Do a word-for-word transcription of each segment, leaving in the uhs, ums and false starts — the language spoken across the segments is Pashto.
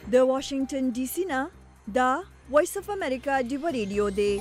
د واشنگټن ډي سي نه دا وایس اف امریکا ډیو ریډیو دی.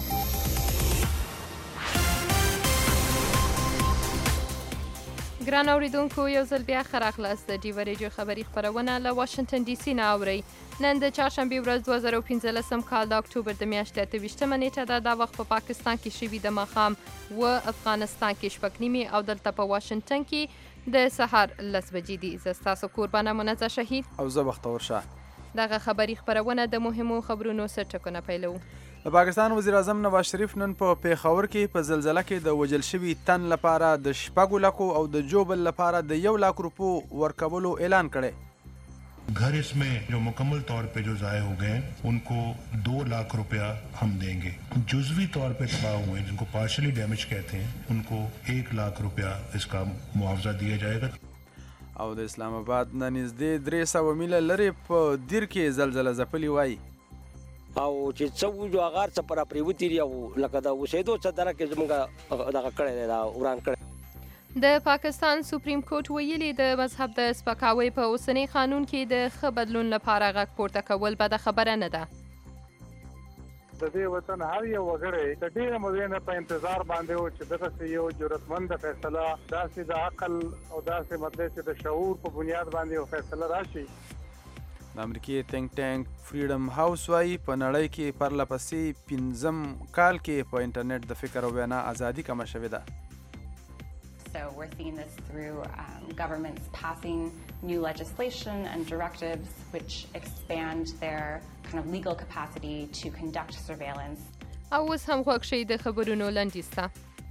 ګران اوریدونکو یو ځل بیا ښه راغلاست. د ډیو ریډیو خبري خپرونه له واشنګټن ډي سي نه اورئ. نن د چهارشنبې ورځ دوه زره او پنځلسم کال د اکتوبر د میاشتې اته ویشتمه نیټه ده. دا وخت په پاکستان کې شوي د ماښام اوه، افغانستان کې شپږ نیمې او دلته په واشنګټن کې د سهار لس بجې دي. زه ستاسو کوربانه منزه شهید او زه بختور شاه. دغه خبري خپرونه د مهمو خبرونو سرټکونه پیلوو. د پاکستان وزیر اعظم نواز شریف نن په پیښور کې په زلزله کې د وژل شوي تن لپاره د شپږو لکو او د جوبل لپاره د یو لاک روپو ورکولو اعلان کړی. घर इसमें जो मुकम्मल तौर पे जो ज़ाये हो गए हैं उनको दो लाख रुपया हम देंगे. जुज़वी तौर पे तबाह हुए हैं जिनको पार्शली डैमेज कहते हैं उनको एक लाख रुपया इसका मुआवजा दिया जाएगा. او د اسلام آباد نه نږدې درې سوه میله لرې په دیر کې زلزله ځپلې وایي. او چې څه وجو هغه څه پر پرېوتي دي او لکه د اوسېدو څه دره کې زموږ دغه کړی دی دا وران کړی. د پاکستان سپریم کورټ ویلي د مذهب د سپکاوي په اوسني قانون کې د ښه بدلون لپاره غږ پورته کول بده خبره نه ده. د دې وطن هر یو وګړی د ډېره مودې نه په انتظار باندې و چې دغسې یو جرأتمند فیصله داسې د عقل او داسې مطلب چې د شعور په بنیاد باندې یو فیصله راشي. د امریکې تینک ټانک فریډم هاوس وایي په نړۍ کې پرله پسې پنځم کال کې په انټرنیټ د فکر او وینا ازادي کمه شوې ده. So we're seeing this through um, governments passing new legislation and directives which expand their kind of legal capacity to conduct surveillance. او اوس هم غوږ شئ د خبرونو لنډیز ته.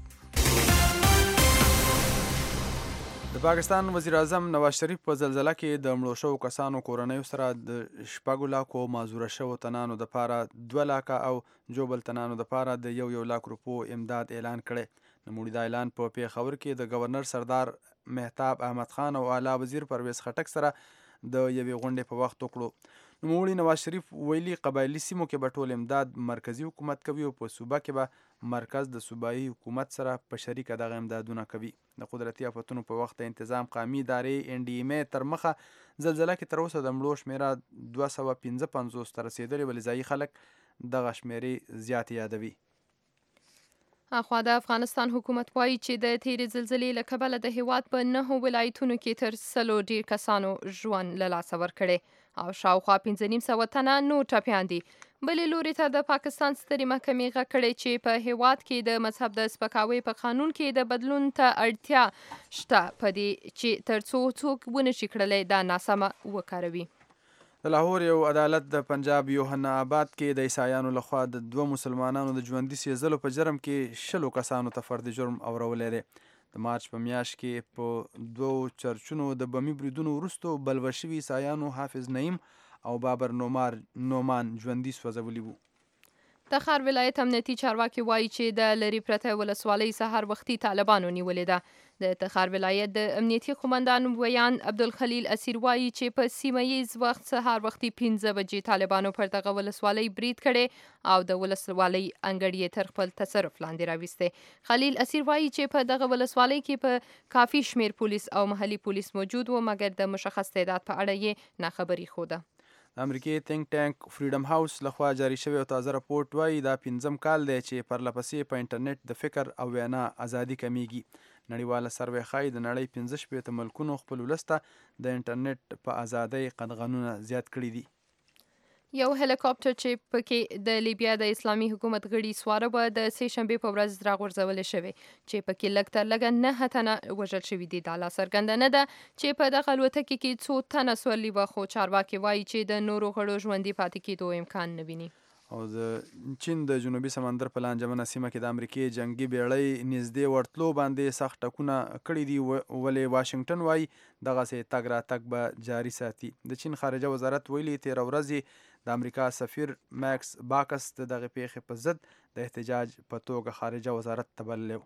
د پاکستان وزیر اعظم نواز شریف په زلزله کې د مړو شوو کسانو کورنیو سره د شپږو لاکو معذوره شوو تنانو دپاره دوه لاکه او جوبل تنانو دپاره د یو یو لاک روپو امداد اعلان کړی. نوموړي دا اعلان په پیښور کې د گورنر سردار مهتاب احمد خان او اعلی وزیر پرویز خټک سره د یوې غونډې په وخت وکړو. نوموړي نواز شریف ویلي قبایلي سیمو کې به ټول امداد مرکزي حکومت کوي او په صوبه کې به مرکز د صوبایي حکومت سره په شریکه دغه امدادونه کوي. د قدرتي آفتونو په وخت انتظام قامي ادارې ان ډي ام تر مخه زلزله کې تر اوسه د مړو شمیره دوه سوه پنځه پنځوس ته رسېدلې، ولې ځایي خلک دغه شمیرې زیاتې یادوي. اخوا د افغانستان حکومت وایي چې د تیرې زلزلې له کبله د هیواد په نهو ولایتونو کې تر سلو ډیر کسانو ژوند له لاسه ورکړی او شاوخوا پنځه نیم سوه تنه نور ټپیان دي. بلې لوري ته د پاکستان سترې محکمې غږ کړی چې په هیواد کې د مذهب د سپکاوي په قانون کې د بدلون ته اړتیا شته، په دې چې تر څو څوک ونه شي کړلی دا ناسمه وکاروي. د لاهور یو عدالت د پنجاب یوحنا آباد کې د عیسایانو لخوا د دوه مسلمانانو د ژوندي سیزلو په جرم کې شلو کسانو ته فردي جرم اورولی دی. د مارچ په میاشت کې په دوو چرچونو د بمي بریدونو وروستو بلوه شوي عیسایانو حافظ نعیم او بابر نومار نومان ژوندي سوځولي وو. تخار ولایت امنیتي چارواکي وایي چې د لري پرته ولسوالۍ سهار وختي طالبانو نیولې ده. د تخار ولایت د امنیتي قومندان ویان عبدالخلیل اسیر وایي چې په سیمه ییز وخت سهار وختي پنځه بجې طالبانو پر دغه ولسوالۍ برید کړی او د ولسوالۍ انګړ تر خپل تصرف لاندې راوستی. خلیل اسیر وایي چې په دغه ولسوالۍ کې په کافي شمیر پولیس او محلي پولیس موجود وو، مګر د مشخص تعداد په اړه یې ناخبري خوده. د امریکې تینک ټانک فریډم هاوس لخوا جاری شوی او تازه راپورټ وایي دا پنځم کال دی چې پرله پسې په انټرنیټ د فکر او وینا ازادي کمیږي. نړیواله سروې ښایي د نړۍ پنځه شپېته ملکونو خپل ولس ته د انټرنیټ په ازادۍ قدغنونه زیات کړي دي. یو هلیکاپټر چې پکې د لیبیا د اسلامي حکومت غړي سواره به د سې شنبې په ورځ راغورځولې شوی چې پکې لږ تر لږه نهه تنه وژل شوي دي. دا لا څرګنده نه ده چې په دغه الوتکې کې څو تنه سورلي وه، خو چارواکي وایي چې د نورو غړو ژوندي پاتې کېدو امکان نه ویني. او د چین د جنوبي سمندر په لانجمنه سیمه کې د امریکې جنگي بیړۍ نږدې ورتلو باندې سخت ټکونه کړي دي، ولې واشنګټن وایي دغسې تګ راتګ به جاري ساتي. د چین خارجه وزارت ویلي تېره ورځ د امریکا سفیر ماکس باکس د دغه پیښې په ضد د احتجاج په توګه خارجه وزارت ته بللی و.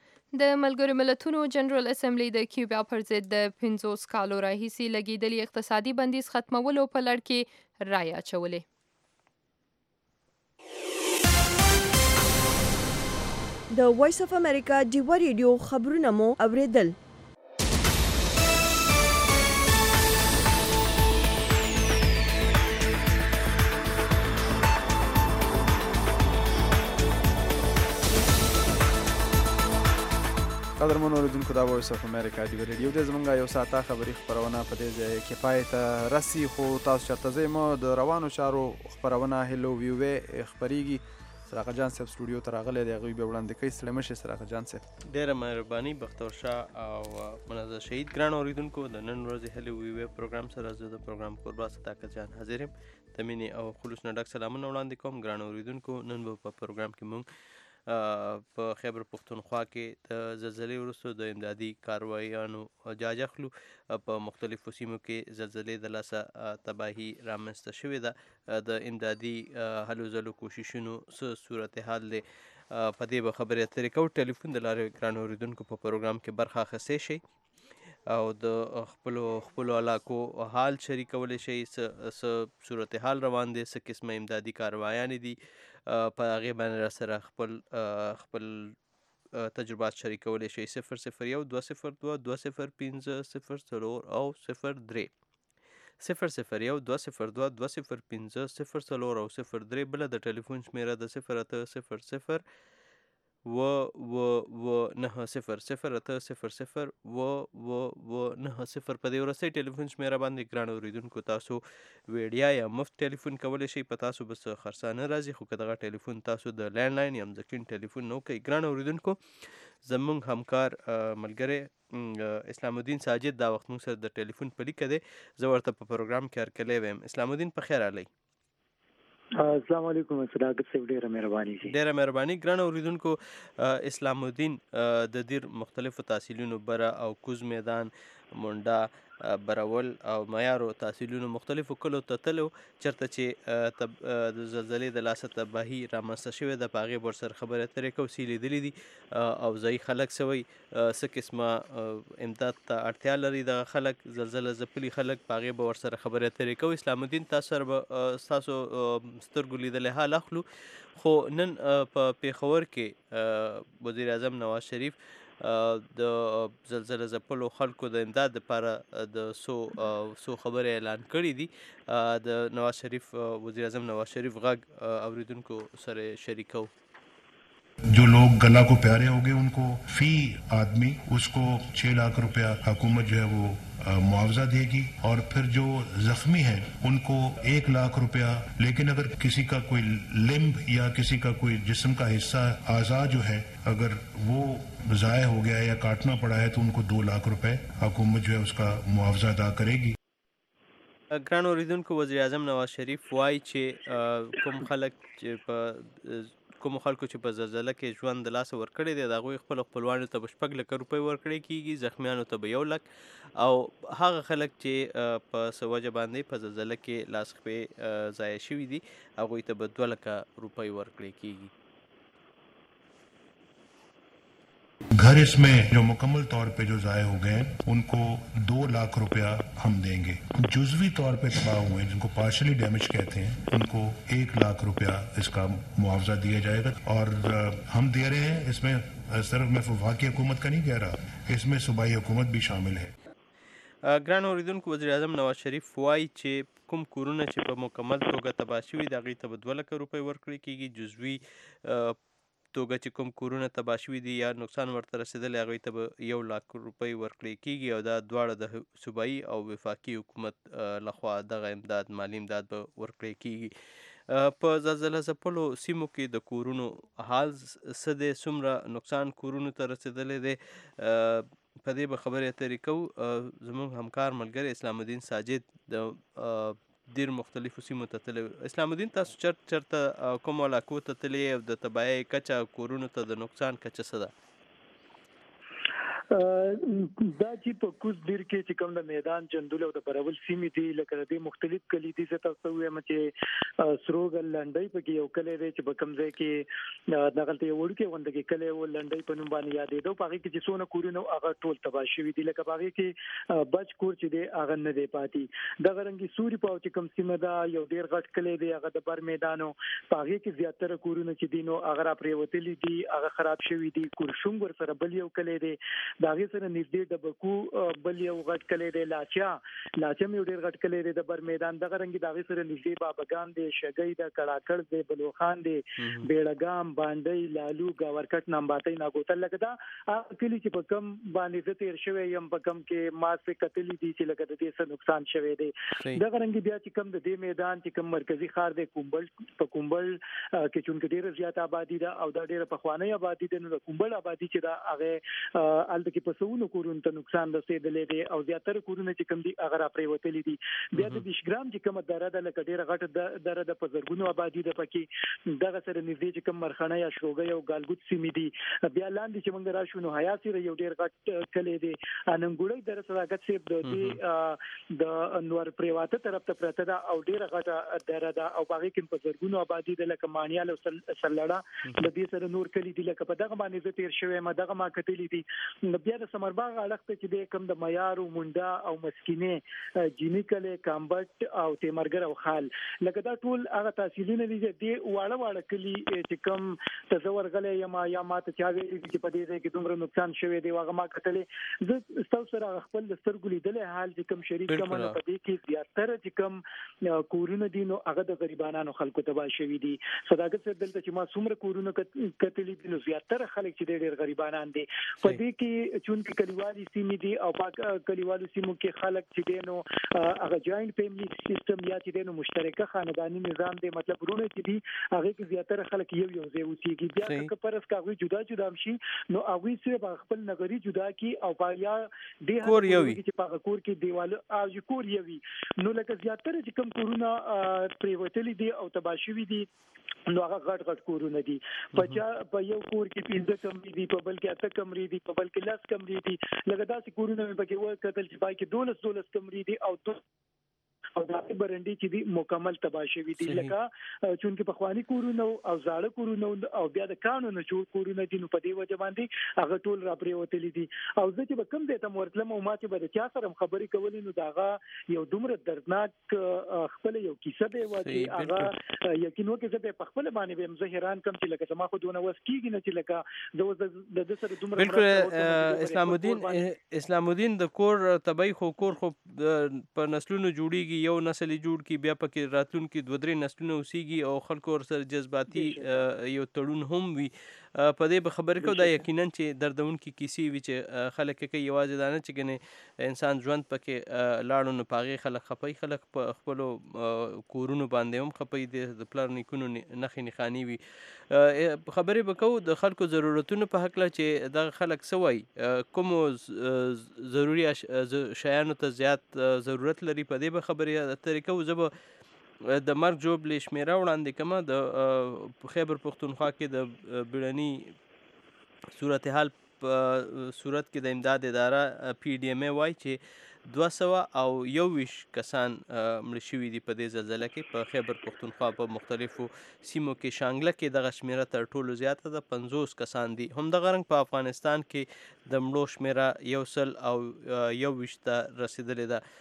د ملګرو ملتونو جنرال اسمبلی د کیوبا پر ضد د پنځوس کالو راهیسې لګېدلي اقتصادي بندیز ختمولو په لړ کې رایې اچولې. د وایس اف امریکا ډیو ریډیو خبرونه مو اوریدل. قدرمنو اوریدونکو دا وایس اف امریکا دی ریډیو د زمونږه یو ساعته خبري خبرونه په دې ځای کې پای ته رسي خو تاسو چرته ځئ مو د روانو چارو خبرونه هلو ویوې خبريږي سراغه جان صاحب سټوډیو ته راغلی دی هغوی به وړاندې کوي ستړي مه شئ سراغه جان صاحب. ډېره مهرباني بختور شاه او منظر شهید ګران اوریدونکو د نن ورځې هلو ویوې پروګرام سره زه د پروګرام کوربا صداقت جان حاضر یم. د مینې او خلوص نه ډک سلامونه وړاندې کوم ګران اوریدونکو. نن به په پروګرام کې موږ په خیبر پښتونخوا کې د زلزلې وروسته د امدادي کاروایانو جاج اخلو. په مختلفو سیمو کې زلزلې د لاسه تباهي رامنځته شوې ده. د امدادي هلو ځلو کوششونو څه صورتحال دی په دې به خبرې اترې کوو. ټلیفون د لارې ګران اورېدونکو په پروګرام کې برخه اخیستی شئ او د خپلو خپلو علاقو حال شریکولی شئ. څه صورتحال روان دی، څه قسمه امدادي کاروایانې دي، په هغې باندې را سره خپل خپل تجربات شریکولی شئ. صفر صفر یو دوه صفر دوه دوه صفر پنځه صفر څلور او صفر درې صفر صفر یو دوه صفر دوه دوه صفر پنځه صفر څلور او صفر درې. بله د ټلیفون شمېره د صفر اته صفر صفر و و و نه صفر صفر اته صفر صفر و و و نه صفر. په دې وروستۍ ټلیفون شمېره باندې ګران اورېدونکو تاسو ویډیا یا مفت ټلیفون کولی شئ. په تاسو به څه خرڅه نه راځي، خو که دغه ټلیفون تاسو د لینډ لاین یا مځکین ټلیفون نه وکئ. ګران اورېدونکو زموږ همکار ملګری اسلام الدین ساجد دا وخت موږ سره د ټلیفون په لیکه دی. زه ورته په پروګرام کې هرکلی ویم. اسلام الدین په خیر راغلی. السلام علیکم صداقت صاحب ډیره مهرباني شي. ډیره مهرباني ګران اوریدونکو. اسلام الدین د دیر مختلفو تحصیلونو بره او کوز میدان، مونډا، برول او معیارو تحصیلونو مختلفو کلو ته تلو چېرته چې د زلزلې د لاسه تباهي رامنځته شوې ده. په هغې به ورسره خبرې اترې کوو. څه یې لیدلي دي او ځایي خلک سوی څه قسمه امداد ته اړتیا لري دغه خلک، زلزله ځپلي خلک، په هغې به ورسره خبرې اترې کوو. اسلام الدین تاسو سره به ستاسو سترګو لیدلی حال اخلو. خو نن په پېښور کې وزیر اعظم نواز شریف د زلزله ځپلو خلکو د امداد لپاره د څو څو خبرې اعلان کړي دي. د نواز شریف وزیر اعظم نواز شریف غږ اوریدونکو سره شریکو. जो लोग गला को प्यारे हो गए उनको फी आदमी उसको छह लाख रुपया हुकूमत जो है वो मुआवजा देगी, और फिर जो जख्मी हैं उनको एक लाख रुपया. लेकिन अगर किसी का कोई लिम्ब या किसी का कोई जिस्म का हिस्सा आज़ाद जो है अगर वो ज़ाया हो गया या काटना पड़ा है तो उनको दो लाख रुपए हुकूमत जो है उसका मुआवजा अदा करेगी. ګران اوریدونکو وزیر اعظم نواز شریف وایي چې کوم خلک چې په کومو خلکو چې په زلزله کې ژوند د لاسه ورکړی دی د هغوی خپلو خپلوانو ته به شپږ لکه روپۍ ورکړی کېږي، زخمیانو ته به یو لک، او هغه خلک چې په څه وجه باندې په زلزله کې لاس خپې ضایع شوي دي هغوی ته به دوه لکه روپۍ ورکړی کېږي. घर इसमें जो मुकम्मल तौर पे जो ज़ाये हो गए उनको दो लाख रुपया हम देंगे. जुज़वी तौर पे तबाह हुए जिनको पार्शली डैमेज कहते हैं उनको एक लाख रुपया इसका मुआवजा दिया जाएगा. और हम दे रहे हैं, इसमें सिर्फ मैं वफाकी हुकूमत का नहीं कह रहा, इसमें सूबाई हुकूमत भी शामिल है. ګران اوریدونکو وزیر اعظم نواز شریف وایي چې کوم کورونه چې په مکمل توګه تباه شوي دي هغوی ته به دوه لکه روپۍ ورکړی کېږي. جزوي توګه چې کوم کورونه تباه شوي دي یا نقصان ورته رسېدلی هغوی ته به یو لاک روپۍ ورکړی کېږي، او دا دواړه د صوبایي او وفاقي حکومت لخوا دغه امداد مالي امداد به ورکړی کېږي. په زلزله ځپلو سیمو کې د کورونو حال څه دی، څومره نقصان کورونو ته رسېدلی دی، په دې به خبرې اترې کوو. زموږ همکار ملګری اسلام الدین ساجد د ډېر مختلفو سیمو ته تللی. اسلام الدین تاسو چرته چرته کومو علاقو ته تللی او د تباهۍ کچه کورونو ته د نقصان کچه څه ده؟ دا چې په کوز دیر کې چې کوم د میدان چندول او د برول سیمې دي لکه د مختلف کلی دي څه تاسو وایم چې سروګل لنډۍ په کې یو کلی دی چې په کوم ځای کې دغلته یو وړوکی غونډه کې کلی و لنډۍ په نوم باندې یادېدو. په هغې کې چې څونه کورونه هغه ټول تباه شوي دي، لکه په هغې کې بچ کور چې دی هغه نه دی پاتې. دغه رنګې سوري پاو چې کوم سیمه ده یو ډېر غټ کلی دی هغه د بر میدانو، په هغې کې زیاتره کورونه چې دي نو هغه راپرېوتلي دي، هغه خراب شوي دي. کورشونګ ورسره بل یو کلی دی د هغې سره نږدې د بکو بل یو غټ کلی دی لاچا لاچا مې ډېر غټ کلی دی د بر میدان دغه رنګ دغه سره نږدې بابګان دی شګۍ د کړاکړ دی بلوخان دی بیړګام باندې لالو گاورکټ نامباتې ناګوتل لګدا کلی چې په کم باندې زه تیر شوی یم په کم کې ما څه کتلی دي چې لکه د دې څه نقصان شوی دی دغه رنګ بیا چې کم د دې میدان چې کم مرکزی ښار دی کومبل په کومبل کې چونکې ډیره زیاته آبادی ده او دا ډیره پخوانی آبادی ده نو د کومبل آبادی چې دا هغه الته کې پسونو کورونو ته نقصان رسیدلې دی او زیاتره کورونه چې کم دي هغه را پریوتلې دي بیا د بیشګرام چې کم دره ده لکه ډیره غټه دره د پزرګونو آبادی ده پکې دغه سره نږدې چې کم مرخنه یا شروګي او ګالګوت سیمې دي بیا لاندې چې موږ راشو نو حیا سره یو ډیر غټ کلی دی اننګوړی در صداقت سیب د دې د انور پریواته طرف ته پرته ده او ډیر غټه دره ده او باغې کې په زرګونو آبادی د لکه مانیال او سلړه د دې سره نور کلی دی لکه په دغه باندې زه تیر شوی ما دغه ما کتلی دي بیا د سمرباغ اړخ چې د کم د معیار او منډا او مسکینه جینی کلی کامبټ او تیمرګر او خال لکه دا ټول هغه تحصیلونه دي چې واړه واړه کلی چې کم تزور غلې یا ما یا ماته چا ویلي چې په دې کې دومره نقصان شوی دی واغه ما کتلې زه تاسو سره خپل سترګو لیدلې حال چې کم شریک کوم نه پدې کې زیاتره چې کم کورونه دي نو هغه د غریبانو خلکو تبا شوی دي صداقت سره دلته چې ما څومره کورونه کتلې دي نو زیاتره خلک چې ډېر غریبانان دي پدې کې چونکې کلیوالي سیمې دي او پاک کلیوالو سیمو کې خلک چې دي نو هغه جوائنٹ فیملی سیستم یا چې دي نو مشترکه خاندانی نظام دی مطلب ورونه چې دي هغه کې زیاتره خلک یو یو ځای اوسېږي بیا که پرس کاوی جدا جدا شي نو هغه سره خپل نګری جدا کی او یا د کور یوي چې په کور کې دیوال او کور یوي نو لکه زیاتره چې کم کورونه پریوتلی دي او تباشوي دي نو هغه غټ غټ کورونه دي په په یو کور کې پنځه کمرې دي په بل کې اته کمرې دي په بل کې لس کمرې دي لکه داسې کورونه په کې وایي کتل چې پای کې دولس دولس کمرې دي او او دا برندې چې دي مکمل تباشوي دي لکه چونکه په خواني کورونه او زاړه کورونه او بیا د قانون جوړ کورونه دي نو په دې وجه باندې هغه ټول را پریوتلې دي او زه چې به کم دې ته ورتلم او ما چې به چا سره خبرې کولې نو داغه یو دومره دردناک خپل یو کیسه به و چې هغه یقینو کې زه په خپل باندې به مزهران کم چې لکه ما خو دونه وس کیږي نه چې لکه د د سره دومره بالکل اسلام الدین اسلام الدین د کور تبعی خو کور خو په نسلونو جوړیږي یو نسل جوړ کی بیا پکې راتلونکي دوه درې نسلونه اوسېږي او خلکو سره جذباتي یو تړون هم وي په دې به خبرې کوو دا یقینا چې دردونکي کیسې وي چې خلک کوي یوازې دا نه چې ګنې انسان ژوند پکې لاړو نو په هغې خلک خپوي خلک په خپلو کورونو باندې هم خپوي د پلار نیکونو نښې نښانې وي خبرې به کوو د خلکو ضرورتونو په هکله چې دغه خلک څه وایي کومو ضروري شیانو ته زیات ضرورت لري په دې به خبرې اترې کوو زه به د مرګ جوړبلې شمیره وړاندې کومه د خیبر پښتونخوا کې د بیړني صورتحال په صورت کې د امداد اداره پی ډي ایم ای وایي چې دوه سوه او یو ویشت کسان مړه شوي دي په دې زلزله کې په خیبر پښتونخوا په مختلفو سیمو کې شانګله کې دغه شمیره تر ټولو زیاته ده پنځوس کسان دي همدغه رنګ په افغانستان کې د مړو شمیره یو سل او یو ویشت ته رسېدلې ده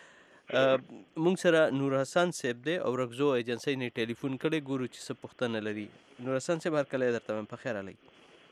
مونږ سره نور حسن صاحب دی او رګزو ایجنسی نه ټلیفون کړی ګورو چې څه پوښتنه لري نور حسن صاحب هرکلی درته وایم په خیر علی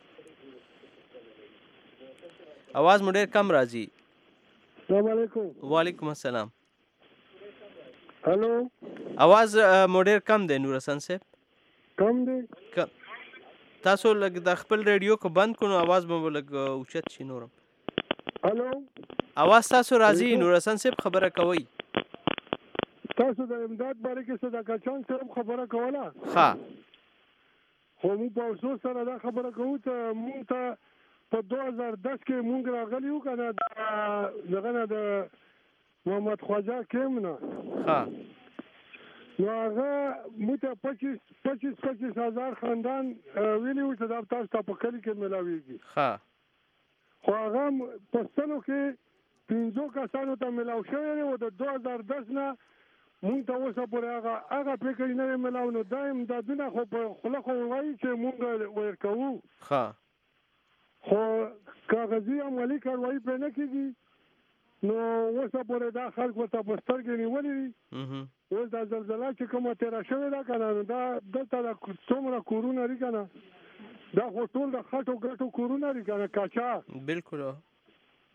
اواز مو ډېر کم راځي السلام علیکم وعلیکم السلام هلو اواز مو ډېر کم دی نور حسن صاحب کم دی تاسو لږ د خپل ریډیو کو بند کړو اواز مو لږ اوچت شي نورم هلو اواز تاسو راځي نور حسن صاحب خبره کوئ تاسو د امداد باره کې صدقه چان صاحب خبره کوله ښه خو موږ په افسوس سره دا خبره کوو چې موږ ته په دو هزار دس کې موږ راغلي وو که نه دغه نه د محمد خواجه کیم نه ښه نو هغه موږ ته پچیس پچیس پچیس هزار خاندان ویلي وو چې دا تاسو ته په کلي کې میلاویږي ښه خو هغه په ستنو کې پنځو کسانو ته میلاو شوی دی او د دو هزار دس نه مونږ ته اوسه پورې هغه هغه فکر نه دی میلاو نو دا امدادونه خو په خوله خو وایي چې مونږ ورکوو ښه خو کاغذي عملي کاروایي پرې نه کېږي نو اوسه پورې دا خلک ورته په سترګې نیولي دي اوس دا زلزله چې کومه تېره شوې ده که نه نو دا دلته د څومره کورونه دي که نه دا خو ټول د خټو ګټو کورونه دي که نه کاچا بلکل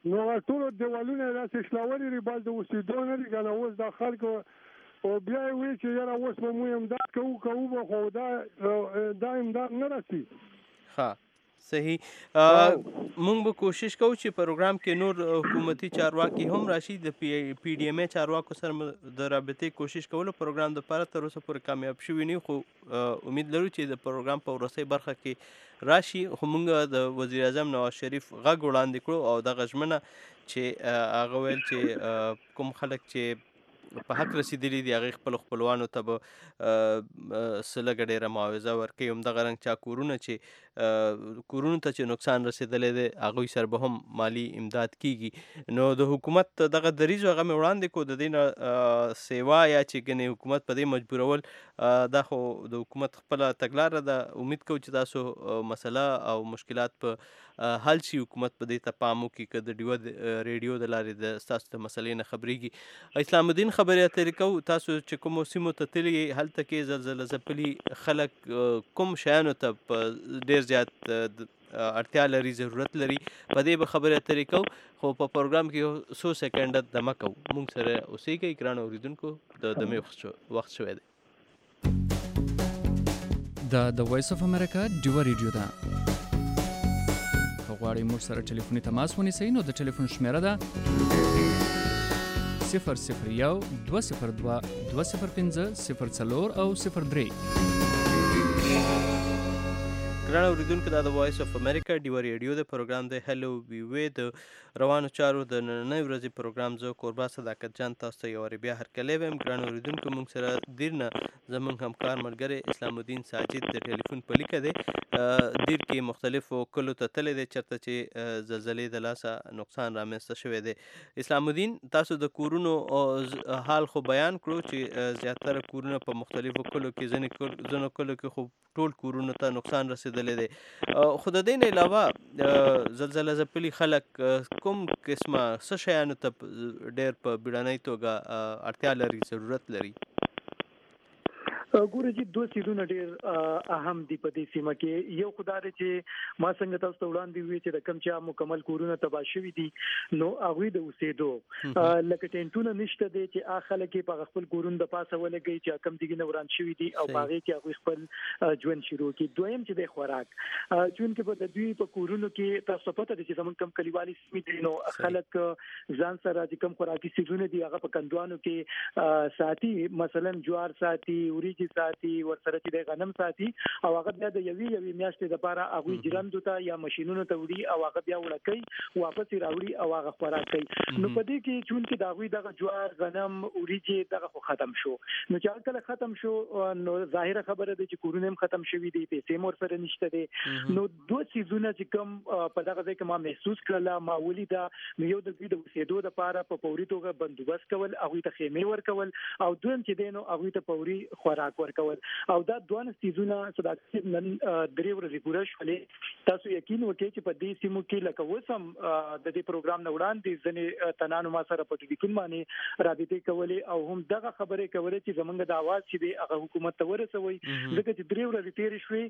نو ټول دیوالونه داسې شلاولي دي باز د اوسېدو نه دي کنه اوس د خلکو او بیا یې وایي چې یاره اوس به مو امداد کوو کوو به خو دا دا امداد نه رسي. ښه صحیح. مونږ به کوشش کوو چې پروګرام کې نور حکومتي چارواکي هم راشي د پی پی ډي ایم ای چارواکو سره د رابطې کوشش کولو پروګرام دپاره تر اوسه پورې کامیاب شوي نه یو، خو امید لرو چې د پروګرام په وروستۍ برخه کې راشي. خو مونږ د وزیر اعظم نواز شریف غږ وړاندې کړو او دغه ژمنه چې هغه ویل چې کوم خلک چې په حق رسیدلی دي هغې خپلو خپلوانو ته به څه لږه ډېره معاوضه ورکوي. همدغه رنګ چا کورونه چې کورونو ته چې نقصان رسېدلی دی هغوی سره به هم مالي امداد کیږي. نو د حکومت دغه دریځ هغه مې وړاندې کړو، د دې نه سیوا یا چې ګنې حکومت په دې مجبورول دا خو د حکومت خپله تګلاره ده. امید کوو چې تاسو مسله او مشکلات په حل شي، حکومت په دې ته پام وکړي که د ډیوه ریډیو د لارې د ستاسو د مسلې نه خبرېږي. اسلام الدین خبرې اترې کوو. تاسو چې کومو سیمو ته تللي هلته کې زلزله ځپلي خلک کوم شیانو ته په ډېر زیات اړتیا لري، ضرورت لري، په دې به خبرې اترې کوو. خو په پروګرام کې څو سیکنډه دمه کوو. مونږ سره اوسېږئ ګرانو اورېدونکو. د دمې وخت شوی دی. دا د وایس اف امریکا ډیوه ریډیو ده. که غواړئ موږ سره ټلیفوني تماس ونیسئ نو د ټلیفون شمیره ده صفر صفر یو دوه صفر دوه دوه صفر پنځه صفر څلور او صفر درې. ګران اورېدونکو دا د وایس اف امریکا ډیوه ریډیو د پروګرام دی هلو ویوې د روانو چارو د نننۍ ورځې پروګرام زه کوربا صداقت جان تاسو ته یو وارې بیا هرکلی ویم. ګران اورېدونکو موږ سره دیر نه زموږ همکار ملګری اسلام الدین ساجد د ټلیفون په لیکه دی. دیر کې مختلفو کلو ته تللی دی چېرته چې زلزلې د لاسه نقصان رامنځته شوی دی. اسلام الدین تاسو د کورونو حال خو بیان کړو چې زیاتره کورونه په مختلفو کلو کې ځینو کلو کې خو ټول کورونو ته نقصان رسېدلی دی. خو د دې نه علاوه زلزله ځپلي خلک کوم قسمه څه شیانو ته ډېر په بیړنۍ توګه اړتیا لري، ضرورت لري؟ ګوره چې دوه څیزونه ډېر اهم دي په دې سیمه کې. یو خو دا دی چې ما څنګه تاسو ته وړاندې وویل چې د کوم چا مکمل کورونه تباه شوي دي نو هغوی د اوسېدو لکه ټینټونه نشته دی چې هغه خلک یې په خپل کورونو د پاسه ولګوي چې کوم دیګې نه وران شوي دي او په هغې کې هغوی خپل ژوند شروع کړي. دویم چې دی خوراک، چونکې په د دوی په کورونو کې تاسو ته پته ده چې زموږ کوم کلیوالي سیمې دي نو خلک ځان سره چې کوم خوراکي څیزونه دي هغه په کندوانو کې ساتي، مثلا جوار ساتي، وریجې ساتي، ورسره چې د غنم ساتي او هغه بیا د یوې یوې میاشتې دپاره هغوی جرندو ته یا ماشینونو ته وړي او هغه بیا وړه کوي واپس یې راوړي او هغه خوراک کوي. نو په دې کې چونکې د هغوی دغه جوار، غنم، وریجې دغه خو ختم شو، نو چې هغه کله ختم شو نو ظاهره خبره ده چې کورونه هم ختم شوي دي، پیسې هم ورسره نشته دی. نو دوه څیزونه چې کوم په دغه ځای کې ما محسوس کړله، ما ولیده، نو یو د دوی د اوسېدو دپاره په فوري توګه بندوبست کول، هغوی ته خیمې ورکول، او دویم چې دی نو هغوی ته فوري خوراک ورکول. او دا دوه څیزونه صداقت نن درې ورځې پوره شولې. تاسو یقین وکړئ چې په دې سیمو کې لکه اوس هم د دې پروګرام نه وړاندې ځینې تنانو ما سره په ټلیفون باندې رابطې کولې او هم دغه خبرې کولې چې زموږ د اواز چې دی هغه حکومت ته ورسوي، ځکه چې درې ورځې تېرې شوې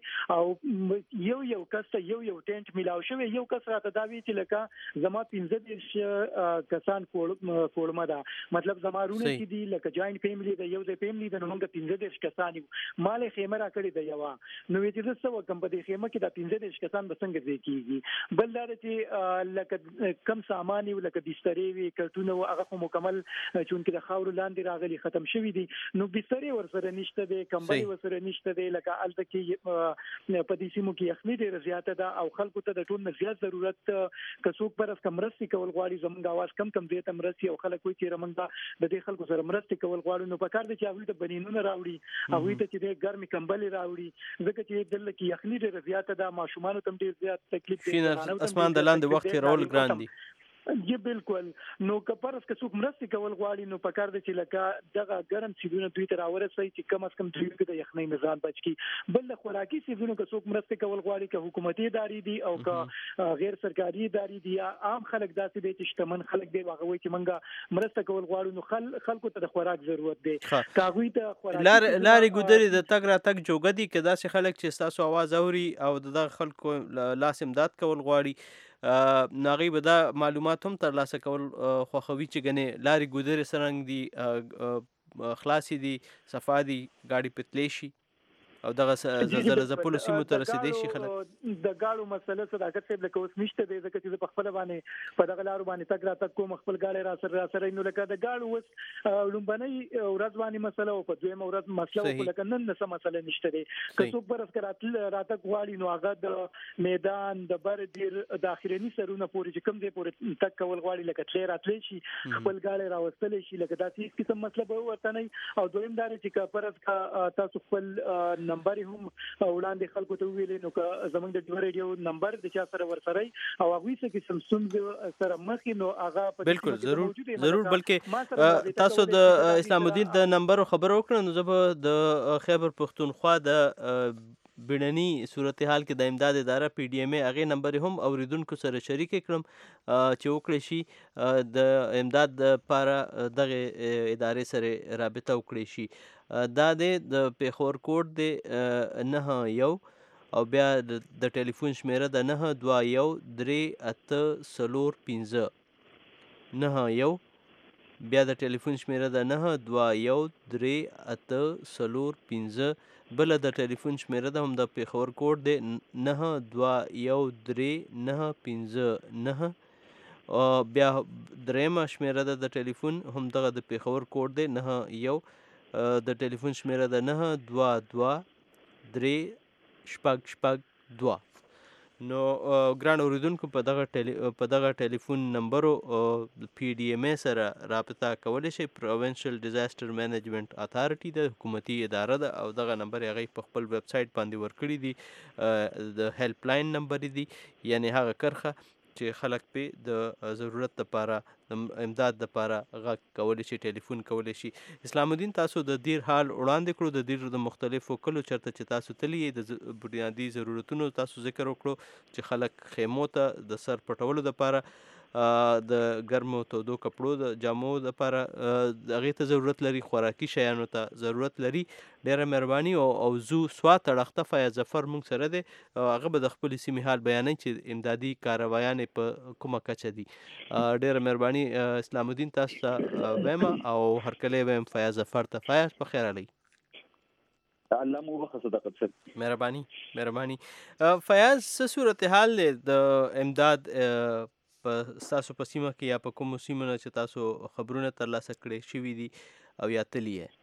او یو یو کس ته یو یو ټینټ میلاو شوی. یو کس راته دا وایي چې لکه زما پنځه دېرش کسان کورمه ده، مطلب زما رونه چې دي لکه جاینټ فیملی ده، یو ځای فیملی ده، نو موږ پنځه دېرش کسان یو، مال خیمه را کړې ده یوه. نو وایي چې زه څه وکړم په دې خیمه کې دا پنځه دېرش کسان به څنګه ځای کېږي. بل دا ده چې لکه کم سامان وي لکه بسترې وي، کټونه وو، هغه خو مکمل چونکې د خاورو لاندې راغلي ختم شوي دي، نو بسترې ورسره نشته دی، کمبلې ورسره نشته دی. لکه هلته کې په دې سیمو کې یخني ډېره زیاته ده او خلکو ته د ټول نه زیات ضرورت که څوک برس که مرستې کول غواړي، زموږ اواز کم کم ځای ته مرستې او خلک وایي چې موږ د دې خلکو سره مرستې کول غواړو، نو پکار دی چې هغوی ته بنینونه راوړي، هغوی ته چې دی ګرمې کمبلې راوړي، ځکه چې دلته کې یخني ډېره زیاته ده، ماشومانو ته هم ډېر زیات تکلیف دی، اسمان د لاندې وخت تېرول ګران دي. جی بالکل. نو که پرس که څوک مرستې کول غواړي نو پکار دی چې لکه دغه ګرم څیزونه دوی ته راورسوي چې کم از کم دوی کې د یخنۍ نه ځان بچ کړي. بل د خوراکي څیزونو که څوک مرستې کول غواړي، که حکومتي ادارې دي او که غیر سرکاري ادارې دي یا عام خلک داسې دی چې شتمن خلک دی هغه وایي چې موږ مرسته کول غواړو، نو خل خلکو ته د خوراک ضرورت دی. که هغوی ته خوراک لارې ګودرې د تګ راتګ جوګه دي، که داسې خلک چې ستاسو اواز اوري او د دغه خلکو لاس امداد کول غواړي نو هغوی به دا معلومات هم ترلاسه کول خوښوي چې ګنې لارې ګودرې څرنګ دي خلاصې دي صفا دي ګاډي په تلی شي او دغه زلزله ځپلو سیمو ته رسېدی شي خلک. د ګاډو مسله صداقت صاحب لکه اوس نشته دی ځکه چې زه په خپله باندې په دغه لارو باندې تګ راتګ کوم خپل ګاډی را سره را سره نو لکه د ګاډو اوس لومبنۍ ورځ باندې مسله او په دویمه ورځ مسله وکړو لکه نن څه مسله نشته دی که څوک به راسکه راتګ غواړي نو هغه د میدان د بر دیر د اخرني سرونه پورې چې کوم ځای پورې تګ کول غواړي لکه تلی راتلی شي خپل ګاډی راوستلی شي لکه داسې هېڅ قسم مسله به ورته نه او دویم دا دی چې که فرض که تاسو خپل نمبر هم وړاندې خلکو ته ویلې نو که زموږ د ډیو ریډیو نمبر د چا سره ورسره او هغوی څه قسم ستونزې سره مخ وي نو هغه بالکل ضرور ضرور بلکې تاسو د اسلام الدین د نمبر خبر وکړه نو زه به د خیبر پښتونخوا د بیړني صورتحال کې د امداد اداره پی ډي ایم ای هغې نمبر هم اوریدونکو سره شریک کړم چې وکړی شي د امداد دپاره دغې ادارې سره رابطه وکړی شي. دا دی د پیښور کوډ دی نهه یو او بیا د ټلیفون شمیره د نهه دوه یو درې اته څلور پنځه نهه یو بیا د ټلیفون شمیره د نهه دوه یو درې اته څلور پنځه بله د ټلیفون شمیره ده هم د پیښور کوډ دی نهه دوه یو درې نهه پنځه نهه بیا درېیمه شمیره ده د ټلیفون هم دغه د پیښور کوډ دی نهه یو د ټلیفون شمیره د نهه دوه دوه درې شپږ شپږ دوه. نو ګران اوریدونکو په دغه ټلی په دغه ټلیفون نمبرو پی ډي ایم ای سره رابطه کولی شئ. پروینشل ډیزاسټر مینجمنټ اتھارټي د حکومتي اداره ده او دغه نمبر یې هغوی په خپل ویب سایټ باندې ورکړي دي. د هیلپ لاین نمبر دی یعنی هغه کرښه چې خلک پې د ضرورت دپاره د امداد دپاره غږ کولی شي ټلیفون کولی شي. اسلام الدین تاسو د دیر حال وړاندې کړو د دیر د مختلفو کلو چېرته چې تاسو تللی یې د بنیادي ضرورتونو تاسو ذکر وکړو چې خلک خیمو ته د سر پټولو دپاره د ګرمو تودو کپړو د جامو دپاره هغې ته ضرورت لري خوراکي شیانو ته ضرورت لري. ډېره مهرباني او زو سوات اړخته فیاض ظفر موږ سره دی هغه به د خپلې سیمې حال بیانوي چې امدادي کاروایان یې په کومه کچه دي. ډېره مهرباني اسلام الدین تاسو ته ویمه او هرکلی ویم فیاض ظفر ته. فیاض په خیر علی الله مو وبخښه صداقت صاحب. مهرباني مهرباني. فیاض څه صورتحال دی د امداد په ستاسو په سیمه کې یا په کومو سیمو نه چې تاسو خبرونه ترلاسه کړی شوي دي او یا تلي یې؟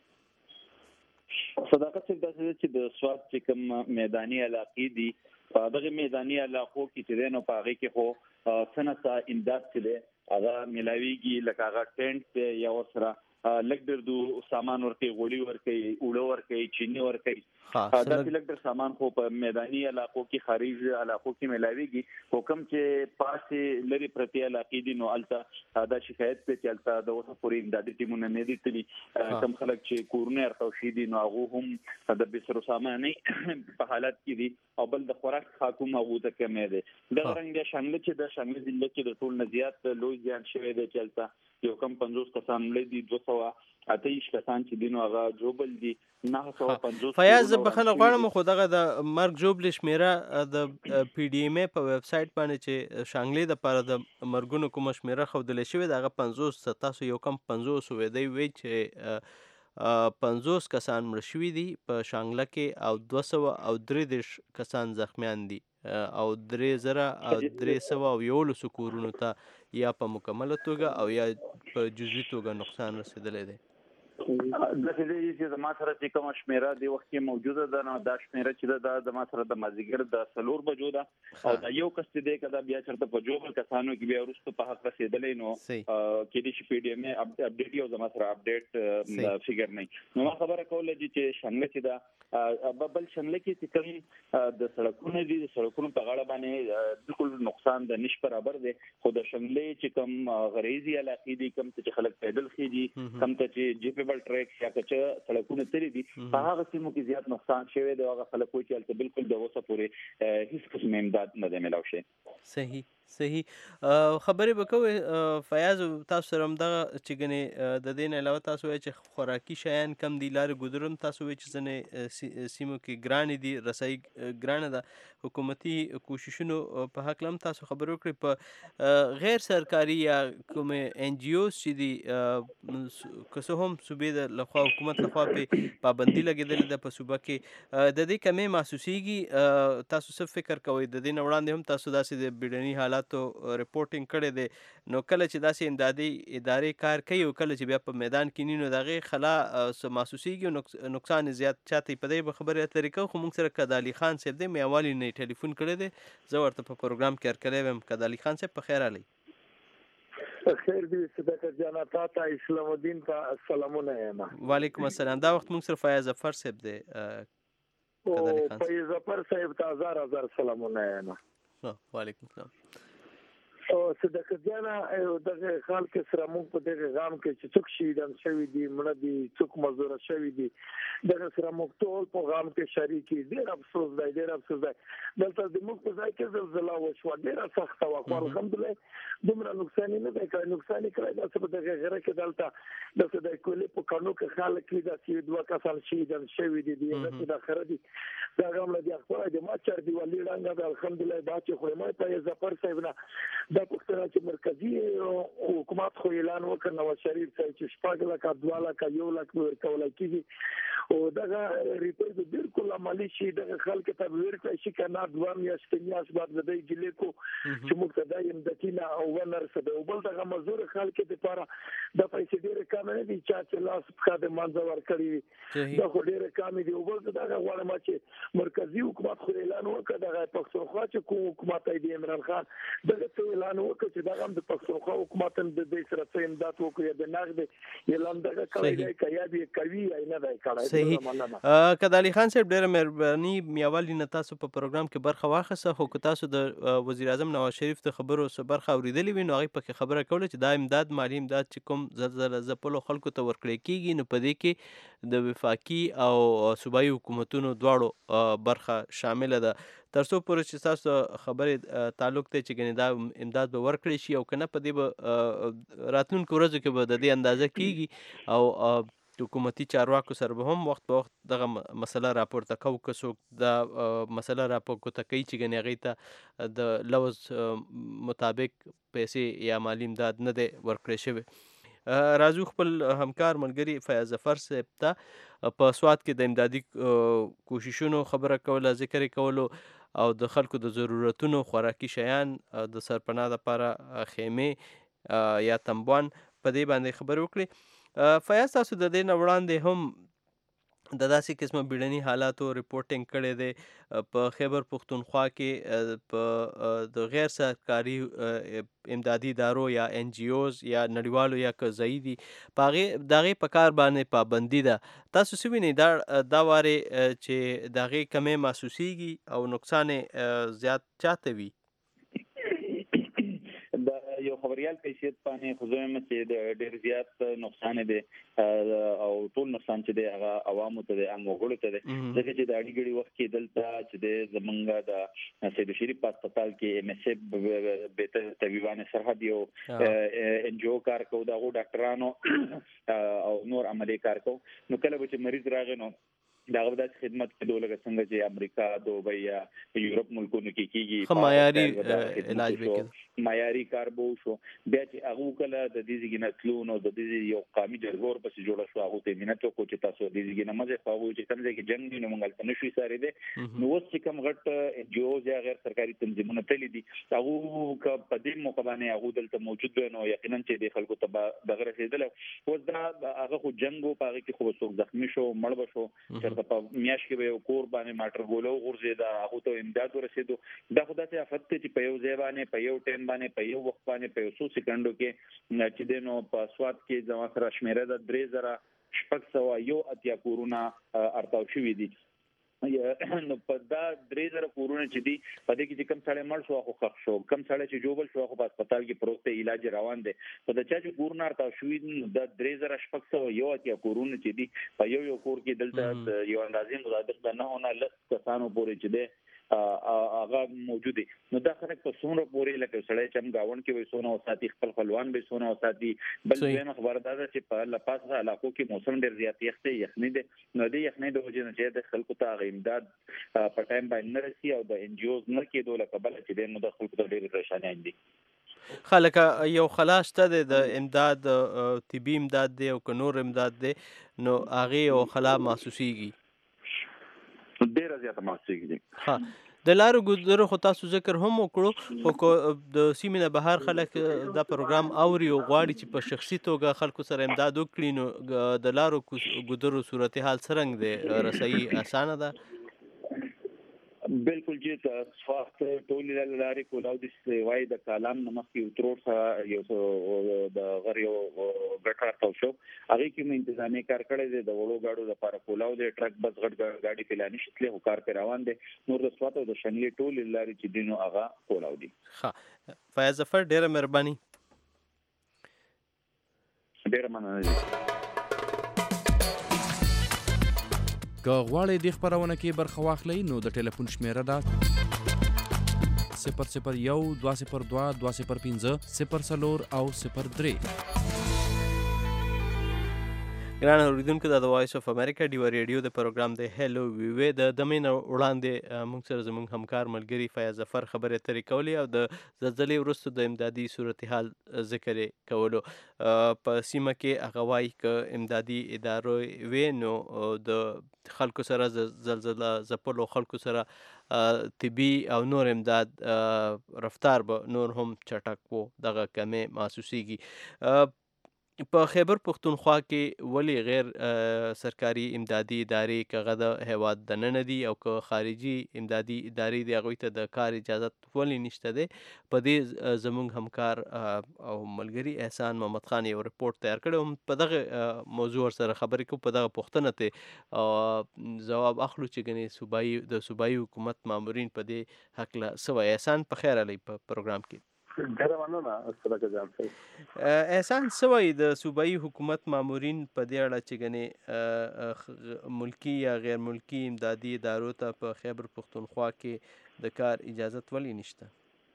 صداقت صاحب داسې ده چې د سوات چې کوم میداني علاقې دي په دغه میداني علاقو کې چې دی نو په هغې کې خو څه نه څه امداد چې دی هغه میلاویږي لکه هغه ټینټ دی یا ورسره لږ ډېر دو سامان ورکوي غوړي ورکوي اوړه ورکوي چیني ورکوي داسې لږ ډېر سامان خو په میداني علاقو کې خارج علاقو کې میلاویږي. خو کوم چې پاسې لرې پرتې علاقې دي نو هلته دا شکایت دی چې هلته د اوسه پورې امدادي ټیمونه نه دي تللي. کوم خلک چې کورونه یې ارتاو شوي دي نو هغو هم د بې سروسامانۍ په حالت کې دي او بل د خوراک خاک هم هغو ته کمی دی. دغه رنګ بیا شانګله چې د شانګله ضلع کې د ټول نه زیات لوی زیان شوی دی چې هلته یو کم پنځوس کسان مړه دي دوه سوه اته ایش کسان چې دي نو هغه جوبل دي نهه سوه پنځوس. فیاض زه بخښنه غواړم خو دغه د مرګ ژوبلې شمېره د پی ډي ایم ای په ویب سایټ باندې چې شانګلې دپاره د مرګونو کومه شمېره ښودلی شوې ده هغه پنځوس تاسو یو کم پنځوس ویدی وی چې پنځوس کسان مړه شوي دي په شانګله کې او دوه سوه او درې دېرش کسان زخمیان دي او درې زره او درې سوه او یولسو کورونو ته یا په مکمله توګه او یا په جزوي توګه نقصان رسېدلی دی. داسې دی چې زما سره چې کومه شمېره دې وخت کې موجوده ده نو دا شمېره چې ده دا زما سره د مازدیګر د څلور بجو ده او دا یو کس چې دی که دا بیا چېرته په جوبل کسانو کې بیا وروسته په حق رسېدلی نو کېدای شي پی ډي ایم ای اپډیټ یو زما سره اپډیټ فګر نه نو ما خبره کوله چې شنګله چې ده بل شنګله کې چې کوم د سړکونه دي د سړکونو په غاړه باندې بالکل نقصان د نش برابر دی خو د شنګلې چې کوم غریزي علاقې دي کوم چې خلک پیدل خېږي کوم ته چې جی پی بل ټریک یا کچه سړکونه تللي دي په هغه سیمو کې زیات نقصان شوی دی هغه خلک وایي چې هلته بالکل د اوسه پورې هېڅ قسم امداد نه دی میلاو شوی. صحیح صحیح. خبرې به کوئ فیاض، تاسو سره همدغه چې ګنې د دې نه علاوه تاسو وایئ چې خوراکي شیان کم دي، لارې ګودر هم تاسو وایئ چې ځینې سیمو کې ګرانې دي، رسۍ ګرانه ده. حکومتي کوششونو په هکله هم تاسو خبرې وکړئ. په غیر سرکاري یا کومې این جی اوز چې دي که څه هم صوبې د لخوا حکومت لخوا پې پابندي لګېدلې ده په صوبه کې، د دې کمې محسوسیږي؟ تاسو څه فکر کوئ؟ د دې نه وړاندې هم تاسو داسې د بیړني حالاتو ریپورټینګ کړی دی، نو کله چې داسې امدادي ادارې کار کوي او کله چې بیا په میدان کې نی، نو د هغې خلا څه محسوسیږي او نقصان یې زیات چاته؟ په دې به خبرې اترې کوو. خو موږ سره کدالي خان صاحب دی، میوالي نه یې ټلیفون کړی دی، زه ورته په پروګرام کې هرکلی ویم. کدالي خان صاحب په خیر راغلی. خیر دی صدقت جانا، تا ته اسلام الدین ته سلامونه یم. وعلیکم السلام. دا وخت موږ سره فیاض ظفر صاحب دی. او فیاض ظفر صاحب ته هزار هزار سلامونه یم. وعلیکم السلام. او صدقت جانا دغه خال کې سره موږ په دغه غام کې چې څوک شهیدان شوي دي، مړه دي، څوک مزدوره شوي دي، دغه سره موږ ټول په غام کې شریک دي. ډېر افسوس دی، ډېر افسوس دی. دلته زموږ په ځای کې زلزله وشوه، ډېره سخته وه، خو الحمدلله دومره نقصان یې نه دی کړی. نقصان یې کړی داسې په دغه غره کې دلته داسې د کولې په کانو کې خلک وي، داسې دوه کسان شهیدان شوي دي، دغه د خره دي، دا غم له دې خپله د ما چر دیوالي ړنګه ده. الحمدلله با چې خو ما په ظفر صاحب نه دا پوښتنه چې مرکزي حکومت خو اعلان وکړ نواز شریف صاحب چې شپږ لکه دوه لکه یو لک ورکولی کېږي او دغه ریپورټ به بالکل عملي شي، دغه خلکو ته به ورکړی شي که نه دوه میاشتې میاشت بعد به دی ګیلې کړو چې موږ ته دا امدادي نه او ونرسېده. او بل دغه مزدور خلکو دپاره دا پیسې ډېرې کمې نه دي، چا چې لاس پښه د منځه ورکړي وي دا خو ډېرې کمې دي. او بل زه دغه غواړم چې مرکزي حکومت خو اعلان وکړه، دغه پښتونخوا چې کوم حکومت دی د عمران خان دغه څه اعلان وکړه چې دغه هم د پښتونخوا حکومت هم د دې سره څه امداد وکړي، د نقد اعلان دغه کړی دی که یا به کوي یا نه دی کړی. صحیح. کدالي خان صاحب ډېره مهرباني، میوالي نه تاسو په پروګرام کې برخه واخیسته، خو که تاسو د وزیر اعظم نواز شریف د خبرو څه برخه اورېدلې وي نو هغې پکې خبره کوله چې دا امداد، مالي امداد چې کوم زلزله ځپلو خلکو ته ورکړی کېږي، نو په دې کې د وفاقي او صوبایي حکومتونو دواړو برخه شامله ده. تر څو پورې چې تاسو خبرې تعلق دی چې ګنې دا امداد به ورکړی شي او که نه په دې به راتلونکو ورځو کې به د دې اندازه کېږي او حکومتي چارواکو سره به هم وخت په وخت دغه مسله راپورته کوو که څوک دا مسله راپورته کوي چې ګنې هغې ته د لوز مطابق پیسې یا مالي امداد نه دی ورکړی شوی. راځو خپل همکار ملګري فیاض ظفر صاحب ته په سوات کې د امدادي کوششونو خبره کوله، ذکر یې کولو او د خلکو د ضرورتونو خوراکي شیان د سرپناه دپاره خیمې یا تنبوان په دې باندې خبرې وکړې. فیاض تاسو د دې نه وړاندې هم د داسې قسمه بیړني حالاتو ریپورټینګ کړی دی په خیبر پښتونخوا کې په د غیر سرکاري امدادي ادارو یا این جی اوز یا نړیوالو یا که ځایي دي په هغې د هغې په کار باندې پابندي ده. تاسو څه وینئ دا دا وارې چې د هغې کمې محسوسیږي او نقصان یې زیات چاته وي؟ یو خبریال په حیثیت باندې خو زه وایم چې د ډېر زیات نقصان دی او ټول نقصان چې دی هغه عوامو ته دی، عام وګړو ته دی، ځکه چې د اړي ګړي وخت کې دلته چې دی زمونږ د سید شریف په هسپتال کې ایم ایس اف بهتر طبیبان سرحد یو ان جی او کار کوو، د هغو ډاکټرانو او نور عملي کار کوو. نو کله به چې مریض راغی نو د هغه داسې خدمت کېدو لکه څنګه چې امریکا، دوبۍ یا یورپ ملکونو کې کېږي، ښه معیاري علاج به کېده، معیاري کار به وشو. بیا چې هغو کله د دې ځای نه تلو نو د دې یو قامي جرګه ورپسې جوړه شوه، هغو ته یې منت وکړو چې تاسو د دې ځای نه مه ځئ، خو هغوی چې کوم ځای کې جنګ وي نو موږ هلته نه شو ایسارېدی. نو اوس چې کوم غټ ان جي اوز یا غیر سرکاري تنظیمونه تللي دي هغو که په دې موقع باندې هغو دلته موجود وی نو یقینا چې دې خلکو ته به دغه رسېدلی. اوس دا هغه خو جنګ و، په هغې کې خو به څوک زخمي شو، مړ به شو، چېرته په میاشت کې به یو کور باندې ماټر ګوله وغورځېده، هغو ته امداد ورسېدو. دا خو داسې افت دی چې په یو ځای باندې په یو ټایم باندې په یو وخت باندې په یو څو سکنډو کې چې دی نو په سوات کې زما سره شمېره ده درې زره شپږ سوه یو اتیا کورونه ارتاو شوي دي. نو په دا درې زره کورونه چې دي په دې کې چې کوم سړی مړ شو هغه ښخ شو، کوم سړی چې جوبل شو هغه په هسپتال کې پروت دی، علاج روان دی. په د چا چې کورونه ارتاو شوي دي دا درې زره شپږ سوه یو اتیا کورونه چې دي په یو یو کور کې دلته د یو اندازې مطابق د نهو نه لس کسانو پورې چې دی هغه موجود دي. نو دا خلک په څومره پورې لکه سړی چې هم گاوند کې وي سونه او ساتي خپل خپلوان به سونه او ساتي. بل دویمه خبره دا ده چې په لپاسه علاقو کې موسم ډېر زیات یخ دی یخني دی. نو دې یخني د وجې نه چې د خلکو ته امداد په ټایم باندې نه رسي او د ان جی اوز نه کېدو لکه بل چې د نو د خلکو ته ډېرې پریشانۍ دي. خلک یو خلاص ته د امداد طبي امداد دی او که نور امداد دی نو هغې یو خلا محسوسیږي ډېره زیاته محسوسیږي. ها د لارو ګودرو خو تاسو ذکر هم وکړو خو د سیمې نه بهر خلک دا پروګرام اوري او غواړي چې په شخصي توګه خلکو سره امداد وکړي نو د لارو ګودرو صورتحال څرنګه دی رسایي اسانه ده؟ بالکل جی صفات ټول لارې کولاو د سیوای د کالام نمخ یو ترور سره یو د غر یو ګټر تاو شو هغه کې مې انتظامی کار کړی دی د وړو گاډو لپاره کولاو د ټرک بس غټ گاډي پلانې شتلې هو کار پر روان دي نور د صفات او د شنلې ټول لارې چې دینو هغه کولاو دي. ها فیاض ظفر ډیره مهرباني. ډیره مننه. که غواړئ دې خپرونه کې برخه واخلئ نو د ټلیفون شمیره ده صفر صفر یو دوه صفر دوه دوه صفر پنځه صفر څلور او صفر درې. ګران اوریدونکو دا د وایس اف امریکا ډیوا ریډیو د پروګرام دی هلو ویوې د دمې نه وړاندې موږ سره زموږ همکار ملګري فیاض ظفر خبرې اترې کولې او د زلزلې وروسته د امدادي صورتحال ذکر یې کولو. په سیمه کې هغه وایي که امدادي ادارو وې نو د خلکو سره زلزله ځپلو خلکو سره طبي او نور امداد رفتار به نور هم چټک و دغه کمې محسوسیږي. په خیبر پختونخوا کې ولې غیر سرکاري امدادي ادارې که د هیواد دننه دي او که خارجي امدادي ادارې دي هغوی ته د کار اجازت ولې نشته دی؟ په دې زموږ همکار او ملګري احسان محمد خان یو رپورټ تیار کړی هم په دغه موضوع ورسره خبرې کوو په دغه پوښتنه ته ځواب اخلو چې ګنې صوبایي د صوبایي حکومت مامورین په دې هکله څه وایي. احسان په خیر علی په پروګرام کې. ډېره مننه صدقه جان صاحب. احسان څه وایي د صوبایي حکومت مامورین په دې اړه چې ګنې ملکي یا غیر ملکي امدادي ادارو ته په خیبر پختونخوا کې د کار اجازت ولې نشته؟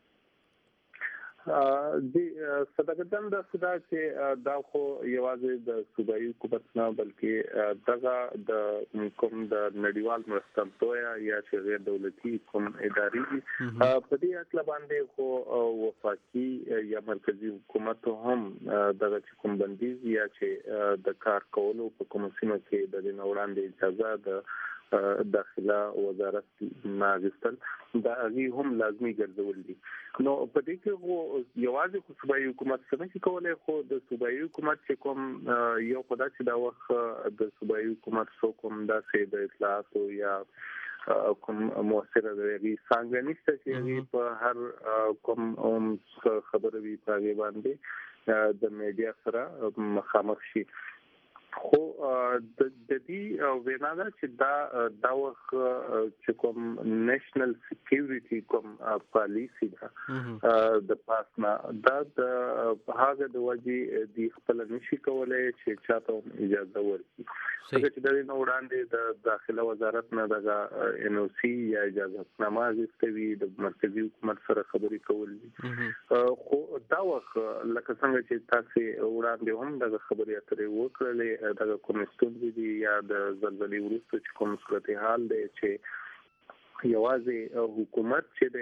د صدقه جان دا څه ده چې دا خو یوازې د صوبایي حکومت نه بلکې دغه د کوم د نړیوال مرستندویه یا چې غیر دولتي کوم ادارې دي په دې اصل باندې خو وفاقي یا مرکزی حکومت هم دغه کوم بندیز یا چې د کار کولو په کوم سیمه کې د وړاندې اجازه د داخله وزارت ناغستل دا هغه هم لازمي ګرځول دي. نو په دې کې یوازې خو صوبایي حکومت څه نشي کولای خو د صوبایي حکومت چې کوم یو خدای چې دا وخت د صوبایي حکومت څو کوم داسې د اطلاعاتو یا کوم موثره دی څنګه نشته چې په هر کوم خبره وي په باندې د میډیا سره مخامخ شي. خو د دې وینا ده چې دا دا وخت چې کوم نېشنل سکیورټي کوم پالیسی ده د پاسنا دا د هغه د وجې د خپل نشي کولای چې چاته اجازه ورکړي. څنګه چې د نن وړاندې د داخله وزارت نه د ان او سی یا اجازه نامه غوښتوي د مرکزی حکومت سره خبرې کول دي. خو دا وخت لکه څنګه چې تاسو وړاندې هم د خبرې اترې وکړلې دغه کوم ستونزې دي یا د زلزلې وروسته چې کوم صورتحال دی چې یوازې حکومت چې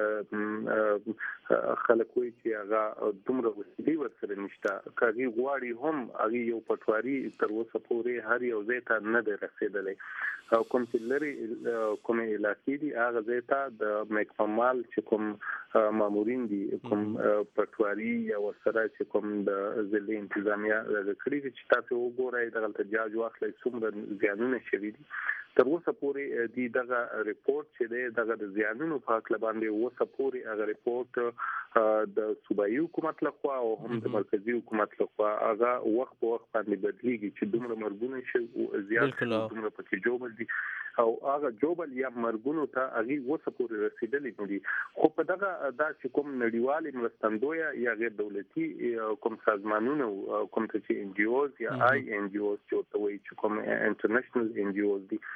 د خلکو چې هغه دومره وسیلې ورسره نشته کاږي غواړي هم هغه یو پټواري تر اوسه پورې هر یو ځای ته نه دی رسیدلی او کوم چې لري کوم علاقې دي هغه ځای ته د مکمل چې کوم مامورین دي کوم پټواري یا ورسره چې کوم د ضلع انتظامیه کړي چې تاسو وګورئ دغه جاج واخلئ څومره زیانونه شوي دي. تر اوسه پورې د دغه ریپورت چې دی دغه د زیانونو په اړه باندې اوسه پورې هغه ریپورت د صوبایي حکومت لخوا او هم د مرکزی حکومت لخوا هغه وخت په وخت باندې بدلیږي چې دومره مرګونه شي زیات دومره پکې جوړ دي او هغه جوبل یا مرګونو ته هغه اوسه پورې رسیدلې نه دي. خو په دغه دا چې کوم نړیوال مرستندویه یا غیر دولتي کوم سازمانونه کوم چې ان جی اوز یا آی ان جی اوز چې وایي چې کوم انټرنیشنل ان جی اوز دي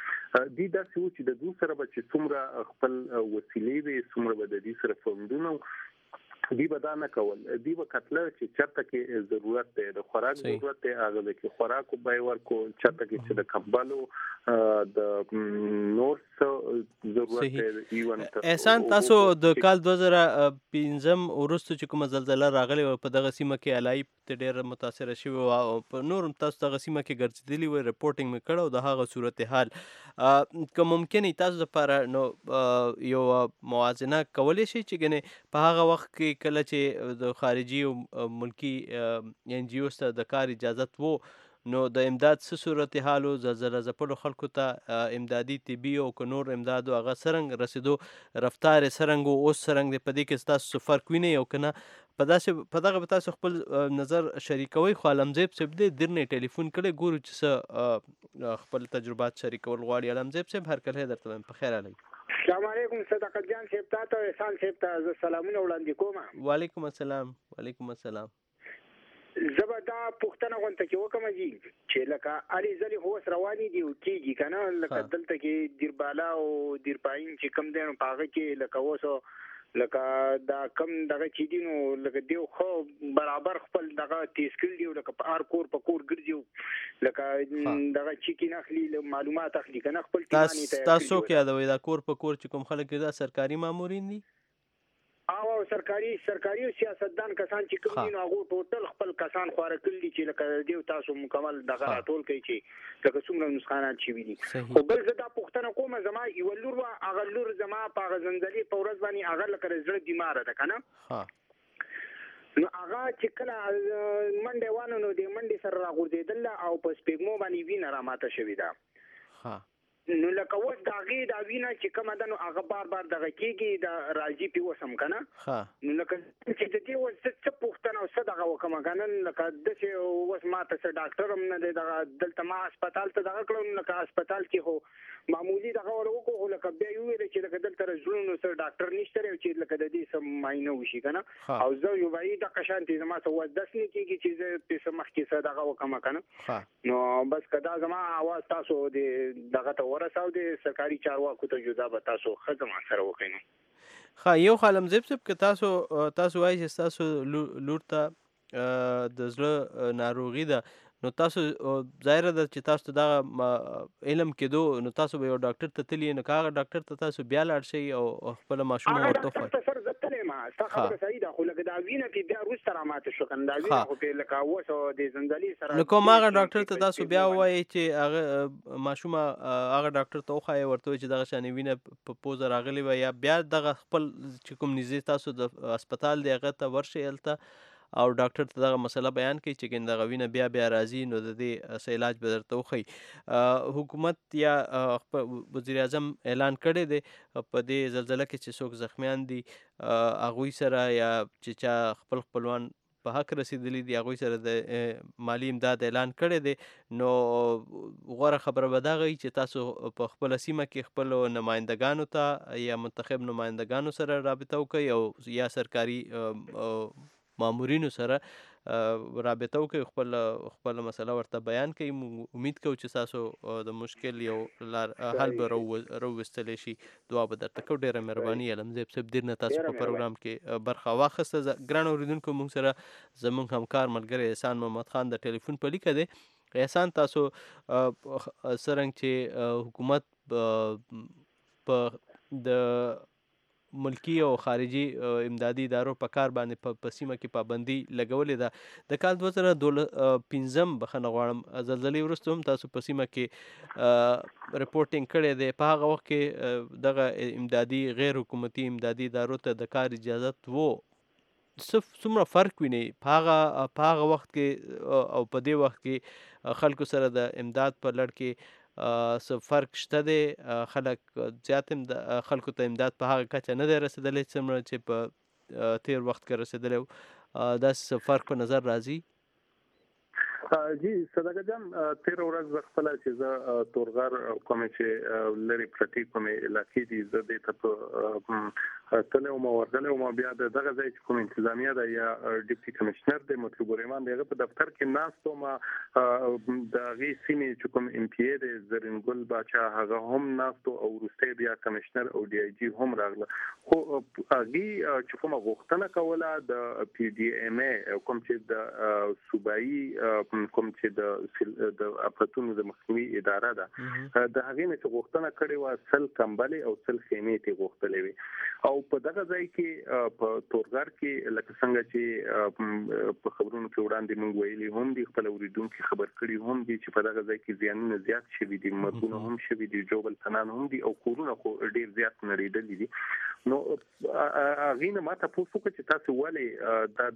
دي داسې و چې د دوی سره به چې څومره خپل وسیلې وي څومره به د دې سره فوندونه دی به دا نه کول دی به کتله چې چرته کې ضرورت دی د خوراک ضرورت دی هغه د کې خوراک به ورکو چرته کې چې د کمبلو د نور ضرورت دی ایون احسان تاسو د کال دوه زره پنځم وروسته چې کومه زلزلہ راغلی په دغه سیمه کې علایب ته ډېر متاثره شوي او په نور تاسو دغه سیمه کې ګرځېدلي وئ رپورټینګ مې کړی او د هغه صورتحال که ممکن تاسو دپاره نو یو موازنه کولی شئ چې ګنې په هغه وخت کې کله چې د خارجي او ملکی ان جی اوز ته د کار اجازت وو نو د امداد څه صورتحال و زلزله ځپلو خلکو ته امدادي طبي او که نور امداد هغه څرنګه رسېدو رفتار یې څرنګه و اوس څرنګه دی په دې کې ستاسو فرق وینئ او که نه په داسې په دغه به تاسو خپل نظر شریکوئ خو علمزیب صاحب دی دیر نه ټلیفون کړی ګورو چې څه خپل تجربات شریکول غواړي علمزیب صاحب هرکلی درته وایم په خیر علی السلام علیکم صدقت جان صاحب تاسو احسان صاحب ته زه سلامونه وړاندې کوم وعلیکم السلام وعلیکم السلام زبر دا پښتنه غونته کې وکم جی چې لکه علي زلي هو رواني دی او کیږي کنه لکه دلته کې دیر بالا او دیر پاین چې کم دین پاغه کې لکه وسو لکه دا کم دغه چې دي نو لکه دیو خو برابر خپل دغه تیسکل دی لکه په ار کور په کور ګرځي لکه دغه چې کې نخلي معلومات اخلي کنه خپل تاسو تاسو کې یادوي دا کور په کور چې کوم خلک دا سرکاري مامورین دي او سرکاري سرکاري او سیاستدان کسان چې کوم دي نو هغه ټوټل خپل کسان خواره کړي چې لکه دیو تاسو مکمل دغه ټول کوي چې لکه څومره نسخانات شي وي خو بل زدا پښتنه کومه زما یو لور وا هغه لور زما په غزنځلي په ورځ باندې هغه لکه زړه بیمار ده کنه ها نو هغه چې کله منډه وانه نو د منډه سره راغورځیدل او په سپېګمو باندې وینه را ماته شوې ده ها نو لکه اوس د هغې دا وینه چې کومه ده نو هغه بار بار دغه کېږي د راځي پې اوس هم که نه نو لکه چې د دې اوس څه پوښتنه او څه دغه وکړم که نه لکه داسې اوس ما ته څه ډاکټر هم نه دی دغه دلته ما هسپتال ته دغه کړم لکه هسپتال کې خو معمولي دغه ور وکړو خو لکه بیا یې وویل چې لکه دلته زړونو څه ډاکټر نشته دی چې لکه د دې څه معاینه وشي که نه او زه یو وایي دغه شانتې زما څه وس دس نه کېږي چې زه پې څه مخکې څه دغه وکړم که نه نو بس که دا زما اواز تاسو د دغه ته ورساو د سرکاري چارواکو ته جدا به تاسو ښه زما سره وکړئ نو ښه یو خو علمزیب صاحب که تاسو تاسو وایي چې ستاسو لور ته د زړه ناروغي ده نو تاسو ظاهره ده چې تاسو ته دغه علم کېدو نو تاسو به یو ډاکټر ته تللی نو که هغه ډاکټر ته تاسو بیا لاړ شئ او خپله ماشومه ورته وښایئ هغه ډاکټر ته سر زه تللی یم ستا خبره صحیح ده خو لکه دا وینه پې بیا وروسته راماته شوه که نه دا وینه خو پې لکه اوس د زنځلي سره نو کوم هغه ډاکټر ته تاسو بیا ووایئ چې هغه ماشومه هغه ډاکټر ته وښایئ ورته وایئ چې دغه شانې وینه په پوزه راغلې وه یا بیا دغه خپل چې کوم نږدې تاسو د هسپتال دی هغه ته ورشئ هلته او ډاکټر ته دغه مسله بیان کړي چې ګنې دغه وینه بیا بیا راځي نو د دې څه علاج به درته وښیي حکومت یا وزیر اعظم اعلان کړی دی په دې زلزله کې چې څوک زخمیان دي هغوی سره یا چې چا خپل خپلوان په حق رسېدلي دي هغوی سره د مالی امداد اعلان کړی دی نو غوره خبره به دا وي چې تاسو په خپله سیمه کې خپلو نمایندګانو ته یا منتخب نمایندګانو سره رابطه وکړئ او یا سرکاري مامورینو سره رابطه وکړئ خپل خپله مسله ورته بیان کړئ امید کوو چې ستاسو د مشکل یو لار حل به راوویستلی شي دعا به درته کوو ډېره مهرباني علمزیب صاحب ډېر نه تاسو په پروګرام کې برخه واخیسته ګرانو اورېدونکو موږ سره زموږ همکار ملګری احسان محمد خان د ټلیفون په لیکه دی احسان تاسو څرنګه چې حکومت په د ملکی او خارجي امدادي ادارو په کار باندې په سیمه کې پابندي لګولې ده د کال دوه زره پنځم بخښنه غواړم زلزلې وروسته هم تاسو په سیمه کې رپورټینګ کړی دی په هغه وخت کې دغه امدادي غیر حکومتي امدادي ادارو ته د کار اجازت و څومره فرق وینئ په هغه په هغه وخت کې او په دې وخت کې خلکو سره د امداد په لړ کې څه فرق شته دی خلک زیات خلکو ته امداد په هغه کچه نه دی رسېدلی څومره چې په تیر وخت کې رسېدلی و داسې څه فرق په نظر راځي جی صدقه جان تیر ورځ زه خپله چې زه تورغر کومې چې لرې پرتې کومې علاقې دي زه دې ته په تله او ورغله او بیا دغه ځای چې کوم انتظامیه ده یا ډیپټي کمشنر د مطلوب ریمان دغه په دفتر کې ناستو ما د غي سیمې چې کوم ام پی ای د زرنګل باچا هغه هم ناستو او ورسته بیا کمشنر او ډي ای جی هم راغله خو هغه چې کوم غوښتنه کوله د پی ډي ام ای کوم چې د صوبایي کوم چې د د اپراتونو د مخنیوي اداره ده د هغه نه غوښتنه کړې و سل کمبلې او سل خیمې ته غوښتلې وي او په دغه ځای کې په تورغر کې لکه څنګه چې په خبرونو کې وړاندې موږ ویلي هم دي خپل اوریدونکو خبر کړي هم دي چې په دغه ځای کې زیانونه زیات شوي دي مرګونه هم شوي دي جوبل تنان هم دي او کورونه خو ډیر زیات نړیدلي دي نو هغه نه ماته پوښتنه کوي چې تاسو ولې دا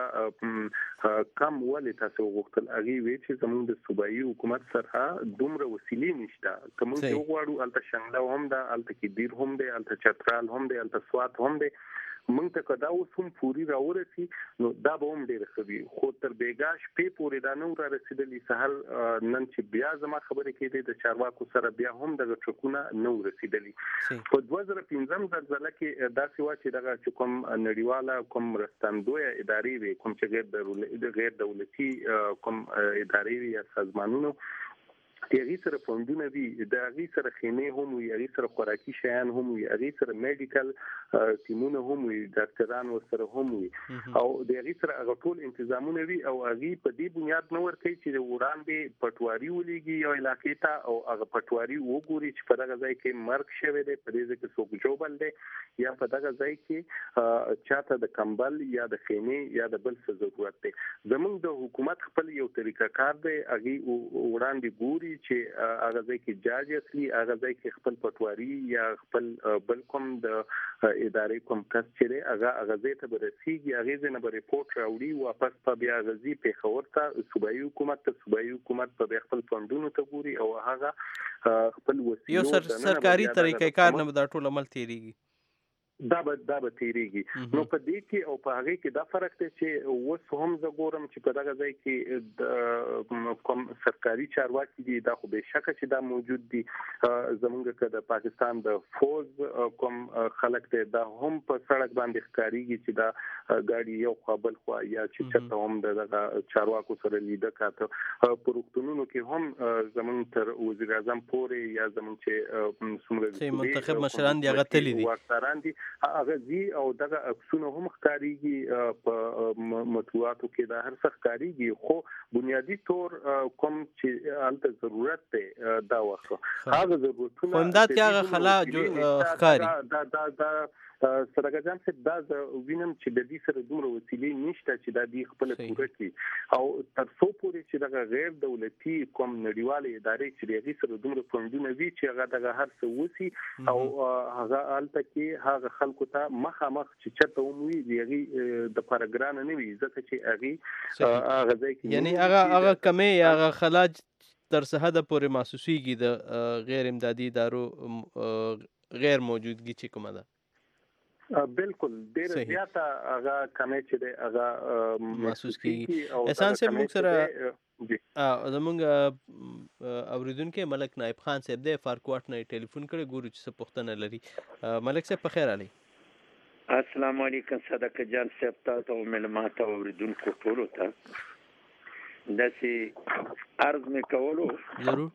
دومره کم ولې تاسو وغوښتل هغه وی چې زموږ د صوبایي حکومت سره دومره وسیلې نشته کوم یو غواړو الته شنګله هم ده الته کې دیر هم ده الته چترال هم ده الته سوات هم ده مونږ ته کدا اوس هم پوری راورسي نو دا به هم ډیر خوي خو تر بیګاش په پوری دا نو را رسیدلی سهار نن چې بیا زما خبرې کېدې د چارواکو سره بیا هم د ټکونه نو رسیدلی په دوه زره پنځم زلزلہ کې دا سیوا چې دغه کوم نړیواله کوم رستندوی ادارې وي کوم چې غیر غیر دولتي کوم ادارې وي یا سازمانونو هغه سره فوندونه دي د هغه سره خیمه هم وي هغه سره خوراکي شیان هم وي هغه سره میډیکل ټیمونه هم وي ډاکټران سره هم وي او د هغه سره هغه ټول تنظیمونه وي او هغه په دې بنیاد نو ورته چې وړاندې پټواري ولېږي یو علاقې ته او هغه پټواري وګوري چې په دغه ځای کې مرګ شوی دی په دې کې څوک جوبل دی یا په دغه ځای کې چاته د کمبل یا د خیمه یا د بل څه ضرورت دی زموږ د حکومت خپل یو طریقه کار دی هغه وړاندې ګوري چې هغه ځای کې جاج اصلي هغه ځای کې خپل پټواري یا خپل بل کوم د ادارې کوم کس چې هغه هغه ځای ته برسېږي هغه نه به ریپورت راوړي واپس په بیا غزي پیښور ته صوبایي حکومت ته صوبایي حکومت په خپل فندونو ته ګوري او هغه خپل وسیله یو سر سرکاري طریقې کار نه دا ټول عمل تیریږي دا به دا به تیریږي نو په دې کې او په هغه کې دا فرق دی چې اوس هم زه ګورم چې په دغه ځای کې کوم سرکاري چارواکي دي دا خو به شک چې دا موجود دي زمونږ کې د پاکستان د فوج کوم خلک ته دا هم په سړک باندې ښکاریږي چې دا ګاډي یو قابل خو یا چې چته هم د چارواکو سره لیده کاته پروختونونو کې هم زمونږ تر وزیر اعظم پورې یا زمونږ چې څومره منتخب مشران دی هغه تللی دي هغه زی او دغه اکسونه هم ښکاریږي په مطبوعاتو کې دا هر څه ښکاریږي خو بنیادی طور کوم چې الته ضرورت دی دا وخت هغه ضرورتونه همدات هغه خلا ښکاری دا دا دا سره ګام چې دا وینم چې د دې سره دومره وسیلې نشته چې دا دی خپل پوره کړي او تر څو پورې چې دغه غیر دولتي کوم نړیواله ادارې چې دغه سره دومره فندونه وی چې هغه دغه هر څه وسی او هغه الته کې هغه خلکو ته مخامخ چې چته وموي دغه د پاراګران نه وي ځکه چې هغه هغه ځکه یعنی هغه هغه کمې هغه خلاج تر څه حد پورې محسوسيږي د غیر امدادي ادارو غیر موجودګي چې کومه ده بالکل ډیر زیاته هغه کمې چې دی هغه محسوس کیږي احسان صاحب موږ سره زمونږ اوریدونکو ملک نائب خان صاحب د فارکوټ نه ټلیفون کړي ګورو چې څه پوښتنه لري ملک صاحب په خیر علي السلام علیکم صدقه جان صاحب تاسو ملمات اوریدونکو ټول ته داسي عرض مې کولو ضرور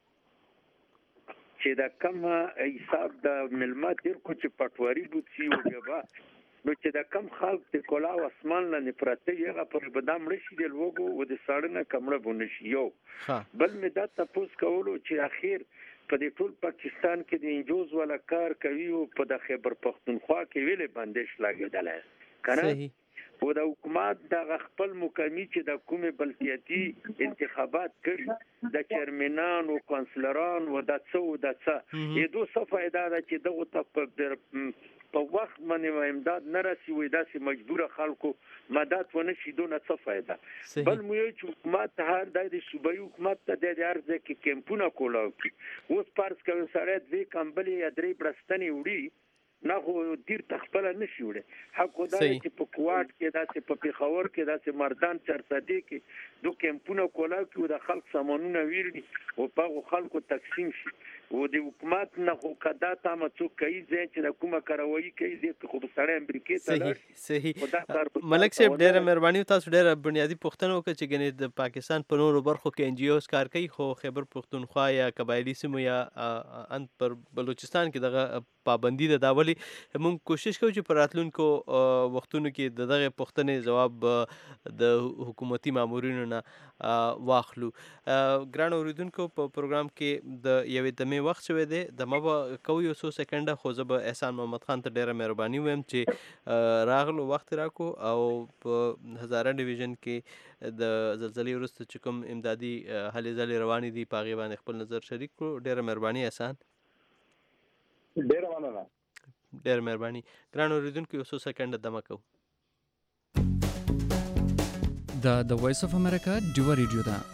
چې دا کم حساب د ملمات ډیر کو چې پټواري بوتي او بیا نو چې دا کم خلک د کولا او اسمان لاندې پراته یغه پر بدام رشي د لوګو و د ساړنه کمره بونشي یو بل مې دا تاسو کولو چې اخیر په دې ټول پاکستان کې د انجوز ولا کار کوي او په د خیبر پختونخوا کې ویلې بندش لاګیدل کنه او د حکومت د خپل مکمل چې د کومه بلدیاتي انتخابات کړي د چیرمنان او کونسلران او د څو د څه یی دوه صفه دا چې دغه ته په وخت باندې امداد نه راسي وي داسې مجبور خلکو مدد ونه شي دونه څه فائدہ بل مو یو حکومت هر د صوبایي حکومت ته د ارزه کې کمپونه کولاو اوس پارس کوي سره د کمبلې ادري برستنی وړي نه خو دیر تخپل نشي وړي حق دا چې په کوټ کې داسې په پیښور کې داسې مردان چرسدي کې دوه کمپونه کولاو کې د خلک سامانونه ویلي او په خلکو تقسیم شي و د حکومت نه خو کدا تا مڅو کوي چې د کومه کاروایی کوي د خو سره امریکای ته صحیح صحیح ملک صاحب ډېر مهرباني تاسو ډېر بنیادی پوښتنه وکړه چې ګنې د پاکستان په نورو برخو کې ان جی اوز کار کوي خو خیبر پښتونخوا یا قبایلی سیمو یا ان پر بلوچستان کې دغه پابندي ده دا ولي موږ کوشش کوو چې په راتلونکو وختونو کې د دغه پوښتنې جواب د حکومتي مامورینو نه واخلو. ګران اوریدونکو په پروګرام کې د یوې دمې وخت شوی دی دمه به کوو یو څو سکنډه خو زه به احسان محمد خان ته ډېره مهرباني ویم چې راغلو وخت راکو او په هزاره ډیویژن کې د زلزلې وروسته چې کوم امدادي هلې ځلې روانې دي په هغې باندې خپل نظر شریک کړو. ډېره مهرباني احسان. ډېره مننه. ډېره مهرباني. ګران اوریدونکو یو څو سکنډه دمه کوو. دا د وایس اف امریکا ډیوه ریډیو ده.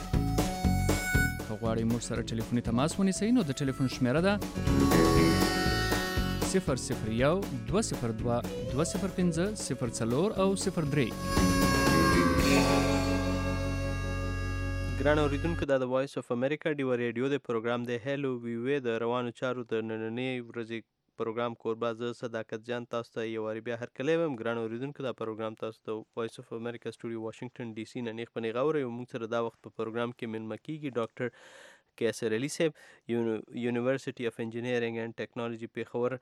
که غواړئ موږ سره ټلیفوني تماس ونیسئ نو د ټلیفون شمیره ده صفر صفر یو دوه صفر دوه دوه صفر پنځه صفر څلور او صفر درې. ګران اوریدونکو دا د وایس اف امریکا ډیوه ریډیو د پروګرام دی هلو ویوې د روانو چارو د نننۍ ورځې پروګرام کوربه زه صداقت جان تاسو ته یو وارې بیا هرکلی ویم. ګران اوریدونکو دا پروګرام تاسو د وایس اف امریکا سټوډیو واشنګټن ډي سي نه نیغ په نیغه اورئ او موږ سره دا وخت په پروګرام کې مېلمه کیږي ډاکټر کیسر علي صاحب یونیورسټي اف انجینیرینګ اینډ ټیکنالوژي پیښور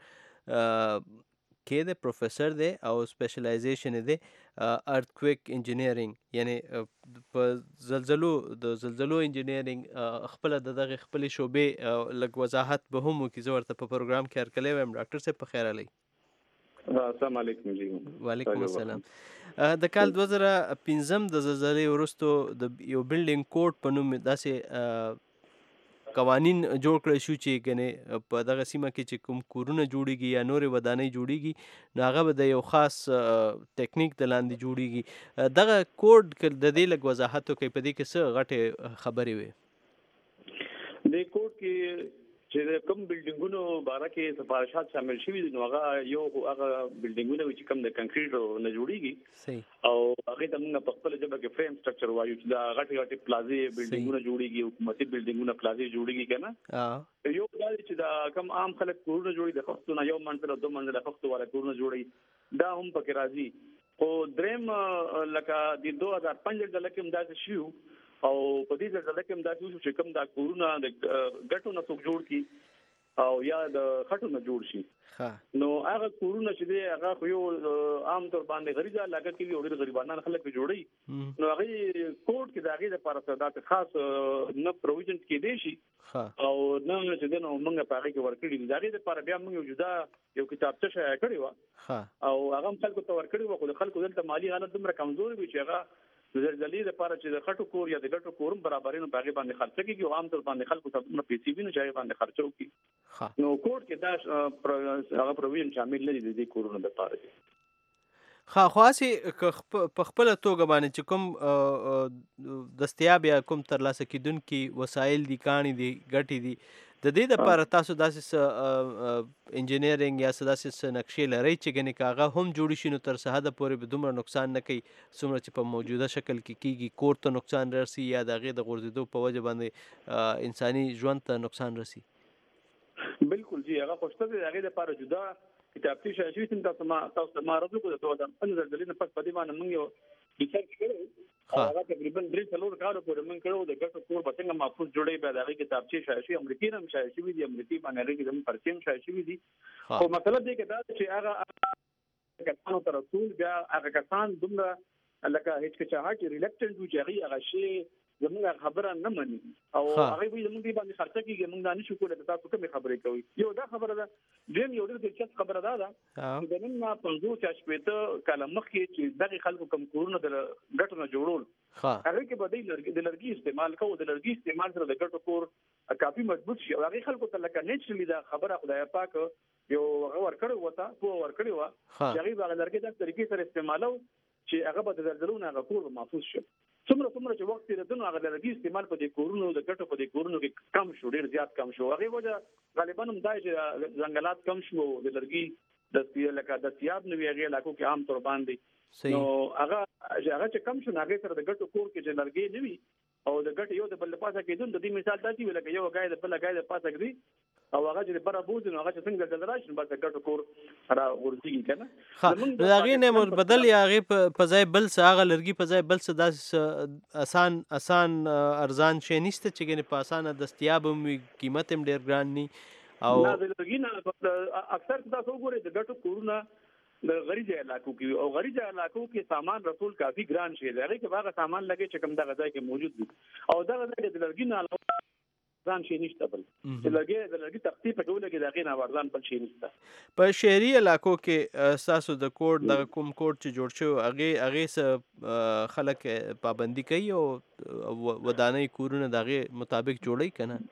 کې د پروفیسر دی او سپیشلایزیشن دی ارتکویک انجینیرینګ یعنی په زلزلو د زلزلو انجینیرینګ خپله د دغې خپلې شعبې لږ وضاحت به هم وکړي. زه ورته په پروګرام کې هرکلی وایم. ډاکټر صاحب په خیر علی. السلام علیکم جی. وعلیکم السلام. د کال دوه زره پنځم د زلزلې وروستو د یو بلډینګ کوډ په نوم داسې قوانین جوړ کړی شو چې ګنې په دغه سیمه کې چې کوم کورونه جوړیږي یا نورې ودانۍ جوړیږي نو هغه به د یو خاص ټیکنیک د لاندې جوړیږي. دغه کوډ د دې لږ وضاحت وکړئ په دې کې څه غټې خبرې وې. د کوډ کې چې کوم بلډینګونو باره کې سفارشات شامل شوي دي نو هغه یو هغه بلډینګونه چې کوم د کنکریټ نه جوړیږي او هغه د موږ په خپل ژبه کې فریم سټرکچر وایو چې دا غټي غټي پلازې بلډینګونه جوړیږي حکومتي بلډینګونه پلازې جوړیږي کنه. یو دا چې دا کم عام خلک کورونه جوړي د خښتو نه یو منزل دوه منزل خښتو والا کورونه جوړي دا هم پکې راځي. خو دریم لکه د دوه هزار پنځه ډله کې امداد شو او په دې ځل کې امداد وشو چې کوم دا کورونه د ګټو نه څوک جوړ کی او یا د خټو نه جوړ شي نو هغه کورونه چې دی هغه یو عام طور باندې غریزه لګه کې وړي غریبانه خلک جوړي نو هغه کوډ کې داګه د پرسدات خاص نه پروویژن کې دی شي او نه چې د نو موږ په هغه کې ورکړي داګه د پر بیا موږ جدا یو کتابچه شای کړی و او هغه خلکو ته ورکړي و خو خلکو دلته مالی حالت دومره کمزوري وي چې هغه د زلزلې لپاره چې د خټو کور یا د ګټو کورم برابرینو باغې باندې خرڅ کیږي او عام طور باندې خلکو ته نه پیسې ویني چې باندې خرچو کی نو کوډ کې دا هغه پروویژن شامل نه دي د دې کورونو لپاره. خا خاصي په خپل توګه باندې چې کوم دستیاب یا کوم ترلاسه کیدونکي وسایل دي کانی دي ګټي دي د دې لپاره تاسو داسې انجینیرینګ یا داسې نقشې لرئ چې ګنې کاغه هم جوړ شي نو تر څه حده پورې به دومره نقصان نه کوي څومره چې په موجوده شکل کې کیږي کور ته نقصان رسي یا د هغې د غورځېدو په وجه باندې انساني ژوند ته نقصان رسي. بالکل جی هغه خوشته د هغې لپاره جدا کتابچې شای شوي چې تاسو ما تاسو ته معرض وکړو د دوه هزار پنځه زلزلې نه پس په دې باندې موږ یو ریسرچ کړی هغه تقریبا درې څلور کالو پورې موږ کړو د ګټو کور به څنګه محفوظ جوړوي بیا د هغې کتابچې شای شوي امریکې نه هم شای شوي دي امریکې باندې هغې کې زموږ پرچې هم شای شوي دي خو مطلب دی که دا چې هغه کسانو ته رسول بیا هغه کسان دومره لکه هچکچاهټ ریلکټنټ وي چې هغې هغه شی زموږ خبره نه مني او هغه به زموږ دی باندې خرڅه کیږي موږ دا نشو کولای تاسو کومې خبرې کوي. یو دا خبره ده دیم یو ډېر دلچسپ خبره ده دا د نن ما پنځوس یا شپېته کاله مخکې چې دغه خلکو کم کورونه د ګټو نه جوړول هغه کې به د لرګي استعمال کوو د لرګي استعمال سره د ګټو کور کافي مضبوط شي او هغه خلکو ته لکه نیچرلی دا خبره خدای پاک یو هغه ورکړی وته په ورکړی و چې هغه د لرګي د طریقې سره استعمالو چې هغه به د زلزلو نه هغه کور محفوظ شي څومره څومره چې وخت تیرېدنو هغه د لرګي استعمال په دې کورونو د ګټو په دې کورونو کې کم شو، ډېر زیات کم شو. هغې وجه غالبا هم دا چې ځنګلات کم شو، د لرګي د لکه د سیاب نه وي هغې علاقو کې عام طور باندې نو هغه هغه چې کم شو نو هغې سره د ګټو کور کې چې لرګي نه وي او د ګټ یو د بل پاسه کېدون. د دې مثال دا دی لکه یو غای د بل غای د پاسه کېدی او هغه چې بره بوز نو هغه څنګه د راشن بس د ګټو کور را ورځي کنه. ها هغه نه بدل یا هغه په ځای بل څه هغه لرګي په ځای بل څه داس آسان آسان ارزان شي نشته چې ګنې په اسانه دستیاب هم قیمت هم ډیر ګران ني او نه د لرګي نه اکثر تاسو وګورئ د ګټو کورونه د غریزه علاقو کې او غریزه علاقو کې سامان رسول کافي ګران شي دی. هغه کې هغه سامان لګي چې کوم دغه ځای کې موجود دي او دغه ځای د لرګي نه علاوه ځان شي نشته بل چې لرګي د لرګي تختی په ټوله کې دغه نه ورځان بل شي نشته. په شهري علاقو کې تاسو د کوډ د کوم کوډ چې جوړ شو هغه هغه سه خلک پابندي کوي او ودانۍ کورونه دغه مطابق جوړي کنه.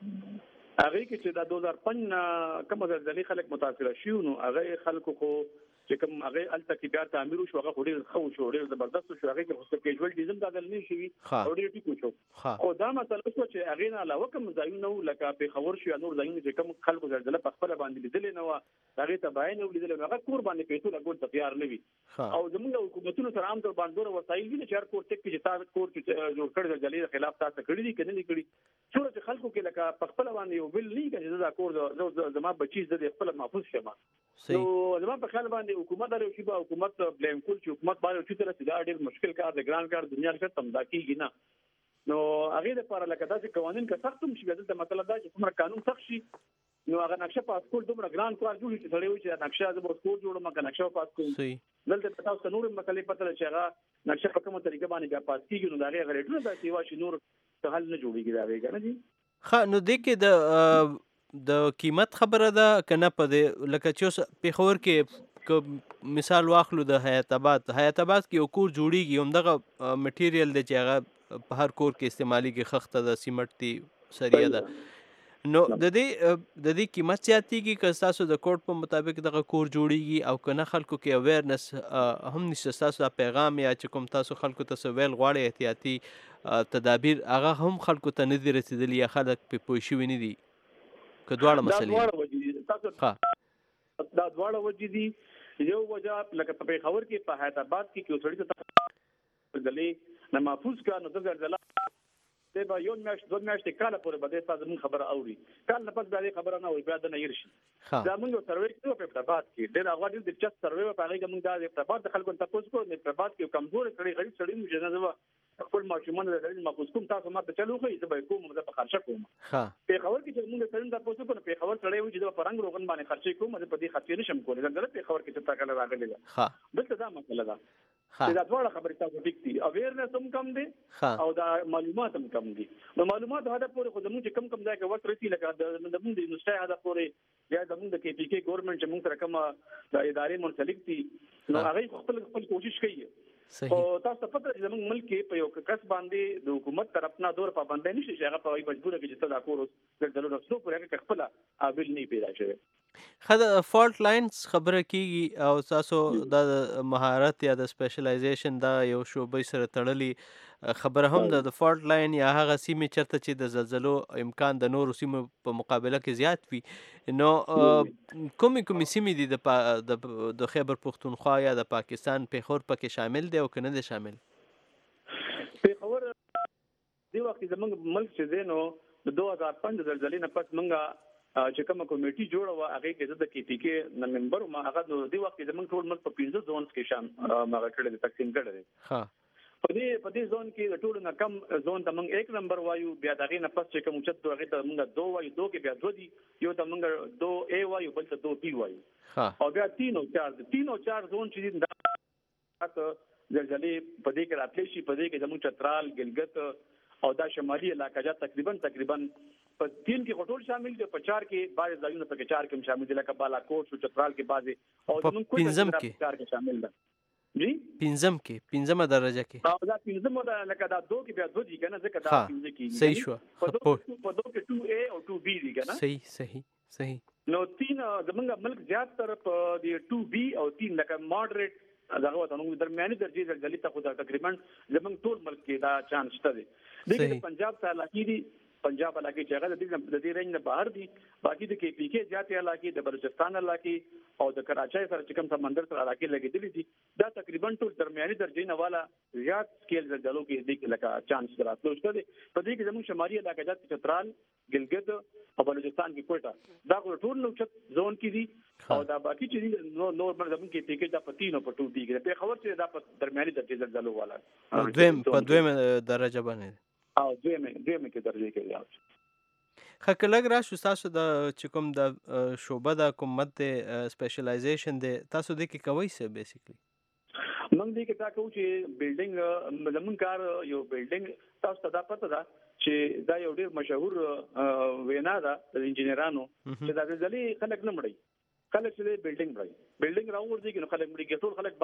هغه کې چې د دوه هزار پنځه کوم زلزلې خلک متاثر شي نو هغه خلکو خو چې کوم هغه الته کې بیا تعمیر شو هغه ډېر خو شو ډېر زبردست شو هغه کې خو کیجوالټیزم دا دل نه شي او ډېر ټیکو شو. خو دا مسله شو چې هغه نه علاوه کوم ځایونه لکه په خبر شو نور ځایونه چې کوم خلکو زلزلې په خپل باندې لیدل نه و هغه ته باید نه لیدل هغه کور باندې پیسو لګول ته تیار نه وي او زموږ حکومتونو سره عام طور باندې وسایل دي چې هر کور ټک کې تاسو کور کې جوړ کړی زلزلې خلاف تاسو کړی دي کنه نه کړی څوره چې خلکو کې لکه په خپل باندې یو بل نه چې دا کور زما بچی د خپل محفوظ شمه نو زما په خیال باندې حکومت لري چې په حکومت بلیم کول چې حکومت باندې چې تر څه دا ډېر مشکل کار دی ګران کار دنیا کې تم دا کیږي نه نو هغه لپاره لکه داسې قوانين که سختم شي دلته مطلب دا چې څومره قانون سخت شي نو هغه نقشه پاسپورت دومره ګران کار جوړ شي چې چې نقشه د پاسپورت جوړه مګه نقشه پاسپورت دلته تاسو نور مسلې پته چې هغه نقشه په کومه طریقه باندې بیا پاس کیږي نو دا هغه ریټونه دا چې واشي نور څه حل نه جوړیږي دا ویګا نه دي. خا نو د کې د د قیمت خبره ده کنه په دې لکه چې په خور کې مثال واخلو د حیات آباد حیات آباد کې یو کور جوړیږي هم دغه مټیریل دی چې هغه په هر کور کې استعمالي کې خخته د سیمټ دی سریه ده نو د دې د دې قیمت زیاتېږي که تاسو د کوډ په مطابق دغه کور جوړیږي او کنه خلکو کې اویرنس هم نشته تاسو پیغام یا چې کوم تاسو خلکو ته ویل غواړي احتیاطي تدابیر هغه هم خلکو ته نه دي رسیدلي یا خلک په پوه شوي نه دي که دواړه مسلې ها دا دواړه وجې دي یو وجه لکه په خبر کې په حیات آباد کې یو سړی ته دلې نه محفوظ کا نو د زلزلہ ته به یو میاشت دوه میاشتې کاله پورې به تاسو زموږ خبره اوري کال نه پس دا خبره نه وي بیا د نه ير شي دا موږ سروې کوو په پټاباد کې ډېر هغه ډېر دلچسپ سروې په هغه کې موږ دا په پټاباد د خلکو ته تاسو کو نه پټاباد کې کمزور کړي غریب سړي موږ نه زما خپل ماشومان د دې محفوظ کوم تاسو ماته چلو خو زه به کوم زه په خرچه کوم ها په خبر کې چې موږ سره تاسو کو په خبر سره وي چې د پرنګ روغن باندې خرچه کوم زه په دې خرچه نشم کولای زه په خبر کې چې تا کله راغلی ده ها دلته دا مسله ده دا ډول خبرې تاسو ټیک دي اویرنس هم کم دي او دا معلومات هم کم دي نو معلومات هدا پورې خو زموږ کم کم ځای کې وخت رسي لکه د موږ د نشټای هدا پورې یا د موږ د کې پی کې ګورنمنت چې موږ سره کوم د ادارې منسلک دي نو هغه خپل خپل کوشش کوي او تاسو ته پته چې موږ ملک په یو کس باندې د حکومت طرف نه دور پابند نشي چې هغه په مجبور کې چې تدا کور د دلو نفسو پورې هغه خپل قابل نه پیدا شوی خد فالت لاینز خبره کیږي او تاسو د مهارت یا د سپیشلایزیشن دا یو شوبې سره تړلي خبره هم د فالت لاین یا هغه سیمه چرته چې د زلزلو امکان د نور سیمو په مقابله کې زیات وي نو کومې کومې سیمې دي د د خیبر پختونخوا یا د پاکستان پیښور پکې شامل دي او کنه دي شامل پیښور دی وخت زمونږ ملک چې دینو د دوه هزار پنځه زلزلې نه پس مونږه چې کومه کمیټي جوړه و هغه کې د کې پی کې نه ممبر ما هغه د دې وخت زمونږ ټول ملک په پنځه زونز کې شام ما کړل تقسیم کړل ها په دې په دې زون کې ټول نه کم زون ته موږ یک نمبر وایو بیا دغه نه پس چې کوم چې دوه ته موږ دوه وایو دوه کې بیا دوه دي یو ته موږ دوه ای وایو بل ته دوه بی وایو او بیا تین او چار تین او چار زون چې دا زلزلې په دې کې راتلی شي په دې کې زموږ چترال ګلګت او دا شمالي علاقې جات تقریبا تقریبا په تین کې غټول شامل دي په چار کې بعض ځایونه په چار کې شامل دي لکه بالاکوټ او چترال کې بعضي او زموږ پنځم کې چار کې شامل دي جی پنځم کې پنځمه درجه کې او دا پنځمه دا لکه دا دوه کې بیا دوه دي کنه ځکه دا پنځه کې صحیح شو په دوه کې two A او two B دي کنه صحیح صحیح صحیح نو تین زمونږ ملک زیات تر په دی two B او تین لکه ماډریټ دغه وته نو درمیاني درجه زلزلې ته خو تقریبا زمونږ ټول ملک کې دا چانس شته دی دغه پنجاب ته علاقې دي پنجاب علاقې چې هغه د دې د دې رنج نه بهر دي باقي د کې پی کې جاتي علاقې د بلوچستان علاقې او د کراچۍ سره چې کوم سمندر سره علاقې لګېدلې دي دا تقریبا ټول درمیاني درجه نه والا زیات سکیل زلزلو کې د لکه چانس راتلو شته دي په دې کې زموږ شمالي علاقې جات چترال ګلګت او بلوچستان کې کوټه دا ټول نو چت زون کې دي او دا باقي چې نو نور باندې زموږ کې پی کې دا پتینو پټو دي په خبر چې دا په درمیاني درجه زلزلو والا دویم په دویم درجه باندې او دویمه دویمه کې درجه کې راځي خکلګ را شو تاسو د چې کوم د شوبه د حکومت د سپیشلایزیشن د تاسو د کې کوي څه بیسیکلی موږ دې کې تا کوم چې بلډینګ زمون کار یو بلډینګ تاسو ته دا پته ده چې دا یو ډیر مشهور وینا ده د انجینرانو چې دا ځلې خلک نه مړي خلک چې بلډینګ مړي بلډینګ راوړي کې نو خلک مړي ټول خلک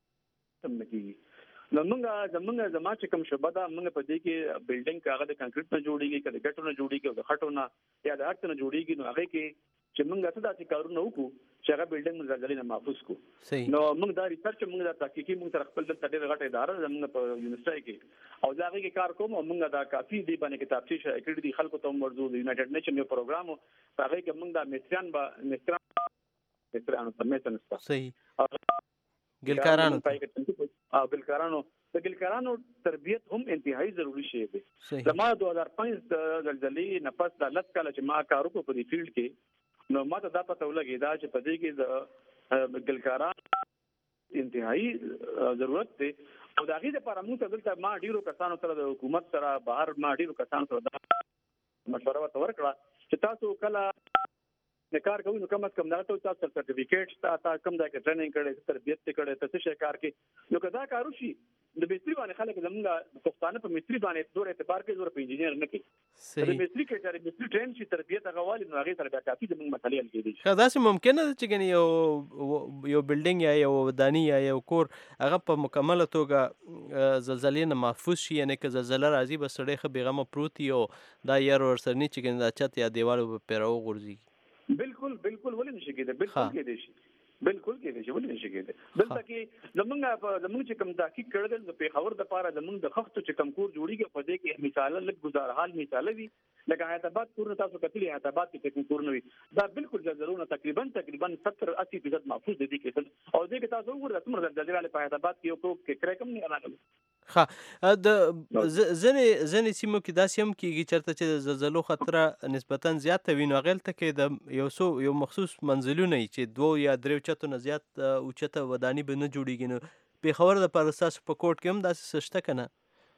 سم نه کیږي نو موږ زمونږ زما چې کوم شوبه ده موږ په دې کې بلډینګ هغه د کنکریټ نه جوړیږي کله ګټو نه جوړیږي او د خټو نه یا د هرڅ نه جوړیږي نو هغه کې چې موږ څه داسې کارونه وکړو چې هغه بلډینګ موږ زلزلې نه محفوظ کو نو موږ دا ریسرچ موږ دا تحقیقي موږ تر خپل د ډېر غټه اداره زموږ په یونیورسيټي کې او دا هغه کې کار کوم او موږ دا کافي دی باندې کتابچې شای کړې دي خلکو ته مرزو د یونایټډ نیشن یو پروګرام هغه کې موږ دا مستران با مستران مسترانو په مېتن ستا صحیح ګلکارانو او ګلکارانو د ګلکارانو تربیت هم انتهایی ضروری شی دی زما دوه هزار پنځه د زلزلې نه پس د لس کاله چې ما کار وکړ په دې فیلډ کې نو ما ته دا پته ولګی دا چې په دې کې د ګلکارانو انتهایی ضرورت دی او د هغې لپاره موږ ته دلته ما ډیرو کسانو سره د حکومت سره بهر ما ډیرو کسانو سره دا مشوره ورته ورکړه چې تاسو کله د کار کوي نو کم از کم دا ته تاسو سرټیفیکیټ تاسو کوم دا کې ټریننګ کړي تربیت کړي تاسو څه کار کوي نو کدا کارو شي د مستری باندې خلک زمونږ پښتانه په مستری باندې ډور اعتبار کوي ډور په انجینیر نه کوي د مستری کې چې مستری ټرین شي تربیت غوالي نو هغه سره بیا کافي زمونږ مسلې حل کېږي خدا سه ممکن ده چې ګنې یو یو بلډینګ یا یو ودانی یا یو کور هغه په مکمله توګه زلزلې نه محفوظ شي یعنی که زلزلہ راځي بس سړی خو بیغمه پروت یو دا یار ورسرنی چې ګنې دا چت یا دیوالو په پیراو غورځي بالکل بالکل ولې نشي کېده بالکل کېده شي بالکل کېده شي ولې نشي کېده دلته کې زمونږ زمونږ چې کوم تحقیق کړل د پیښور د پاره زمونږ د خښتو چې کوم کور جوړیږي په دې کې مثال لږ گزارحال مثال وي لکه حیات آباد کور تاسو کتلی حیات آباد کې کوم کور نه وي دا بالکل زلزلونه تقریبا تقریبا ستر اسی فیصد محفوظ دي کې او دې کې تاسو وګورئ څومره زلزلې والے په حیات آباد کې یو کو کې کرای کم نه راغلی ها د ځنې ځنې سیمو کې داسې هم کېږي چېرته چې د زلزلو خطره نسبتا زیاته وي نو هغې ته کې د یو څو یو مخصوص منزلونه وي چې دوو یا درېو چتو نه زیات اوچته وداني به نه جوړېږي نو پېښور دپاره ستاسو په کوټ کې هم داسې څه شته که نه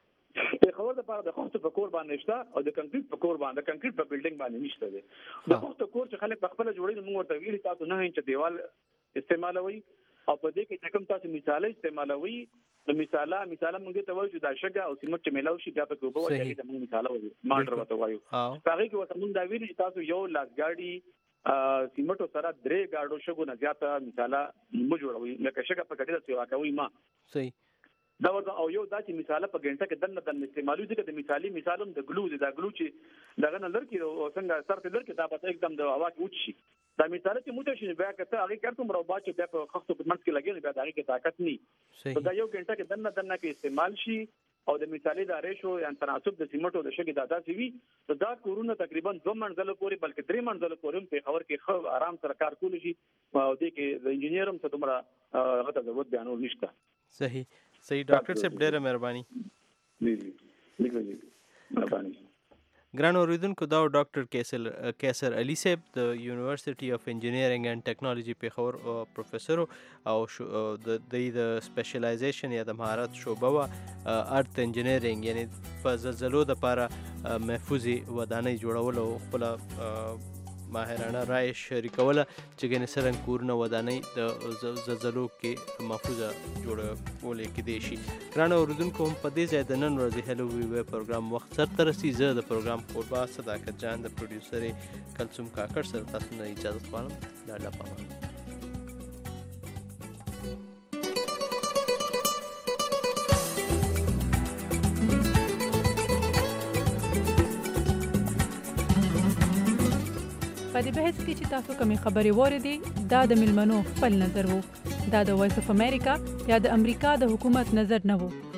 پېښور دپاره د خښتو په کور باندې شته او د کنکریټ په کور باندې د کنکریټ په بلډینګ باندې نشته دی د خښتو کور چې خلک په خپله جوړوي نو موږ ورته ویلي تاسو نه انچه دیوال استعمالوئ او په دې کې چې کوم تاسو مثاله استعمالوي نو مثاله مثاله موږ ته وایو چې دا شګه او سیمنټ چې میلاو شي بیا په کوبه وایي چې موږ مثاله وایو ماډر ورته وایو هغه کې ورته موږ دا ویلي چې تاسو یو لاس ګاډي سیمنټو سره درې ګاډو شګو نه زیاته مثاله مو جوړوي لکه شګه په ګډه سیوا کوي ما صحیح دا ورته او یو دا چې مثاله په ګنټه کې دنه دنه استعمالوي ځکه د مثالي مثالم د ګلو دا ګلو چې دغه نه لړکی او څنګه سر ته لړکی دا به एकदम د هوا کې وچ شي دا مثال چې موږ شي بیا کته هغه کارته مرو با چې بیا په خښتو په منځ کې لګي بیا دغه کې طاقت نه دا یو ګنټه کې دنه دنه کې استعمال شي او د مثالي د ریشو یا تناسب د سیمټو د شګي د داسې وي نو دا کورونه تقریبا دوه منځله پورې بلکې درې منځله پورې په خبر کې خو آرام سره کار کولی شي او د کې د انجینیرم څه دومره غته ضرورت بیانول نشته صحیح صحیح ډاکټر صاحب ډېره مهرباني جی جی لیکو جی مهرباني ګران اوریدونکو دا ډاکټر کیسر کیسر علي صاحب د یونیورسيټي اف انجینیرینګ اینڈ ټیکنالوژي پېښور پروفیسور او د د سپیشلایزیشن یا د مهارت شعبه وا ارت انجینیرینګ یعنی په زلزلو د لپاره محفوظي ودانۍ جوړول او خپل ماهرانه رائے شریکوله چې ګنې څرنګه کورونه ودانۍ د زلزلو کې محفوظه جوړولې کېدای شي. ګرانو اورېدونکو هم په دې ځای د نن ورځې هلو وی وی پروګرام وخت سرته رسي. زه د پروګرام کوربه صداقت جان د پروډیوسر کلثوم کاکړ سره تاسو نه اجازه غواړم. د الله په امان. په دې بحث کې چې تاسو کومې خبرې واورېدې دا د مېلمنو خپل نظر وو. دا د وایس اف امریکا یا د امریکا د حکومت نظر نه و.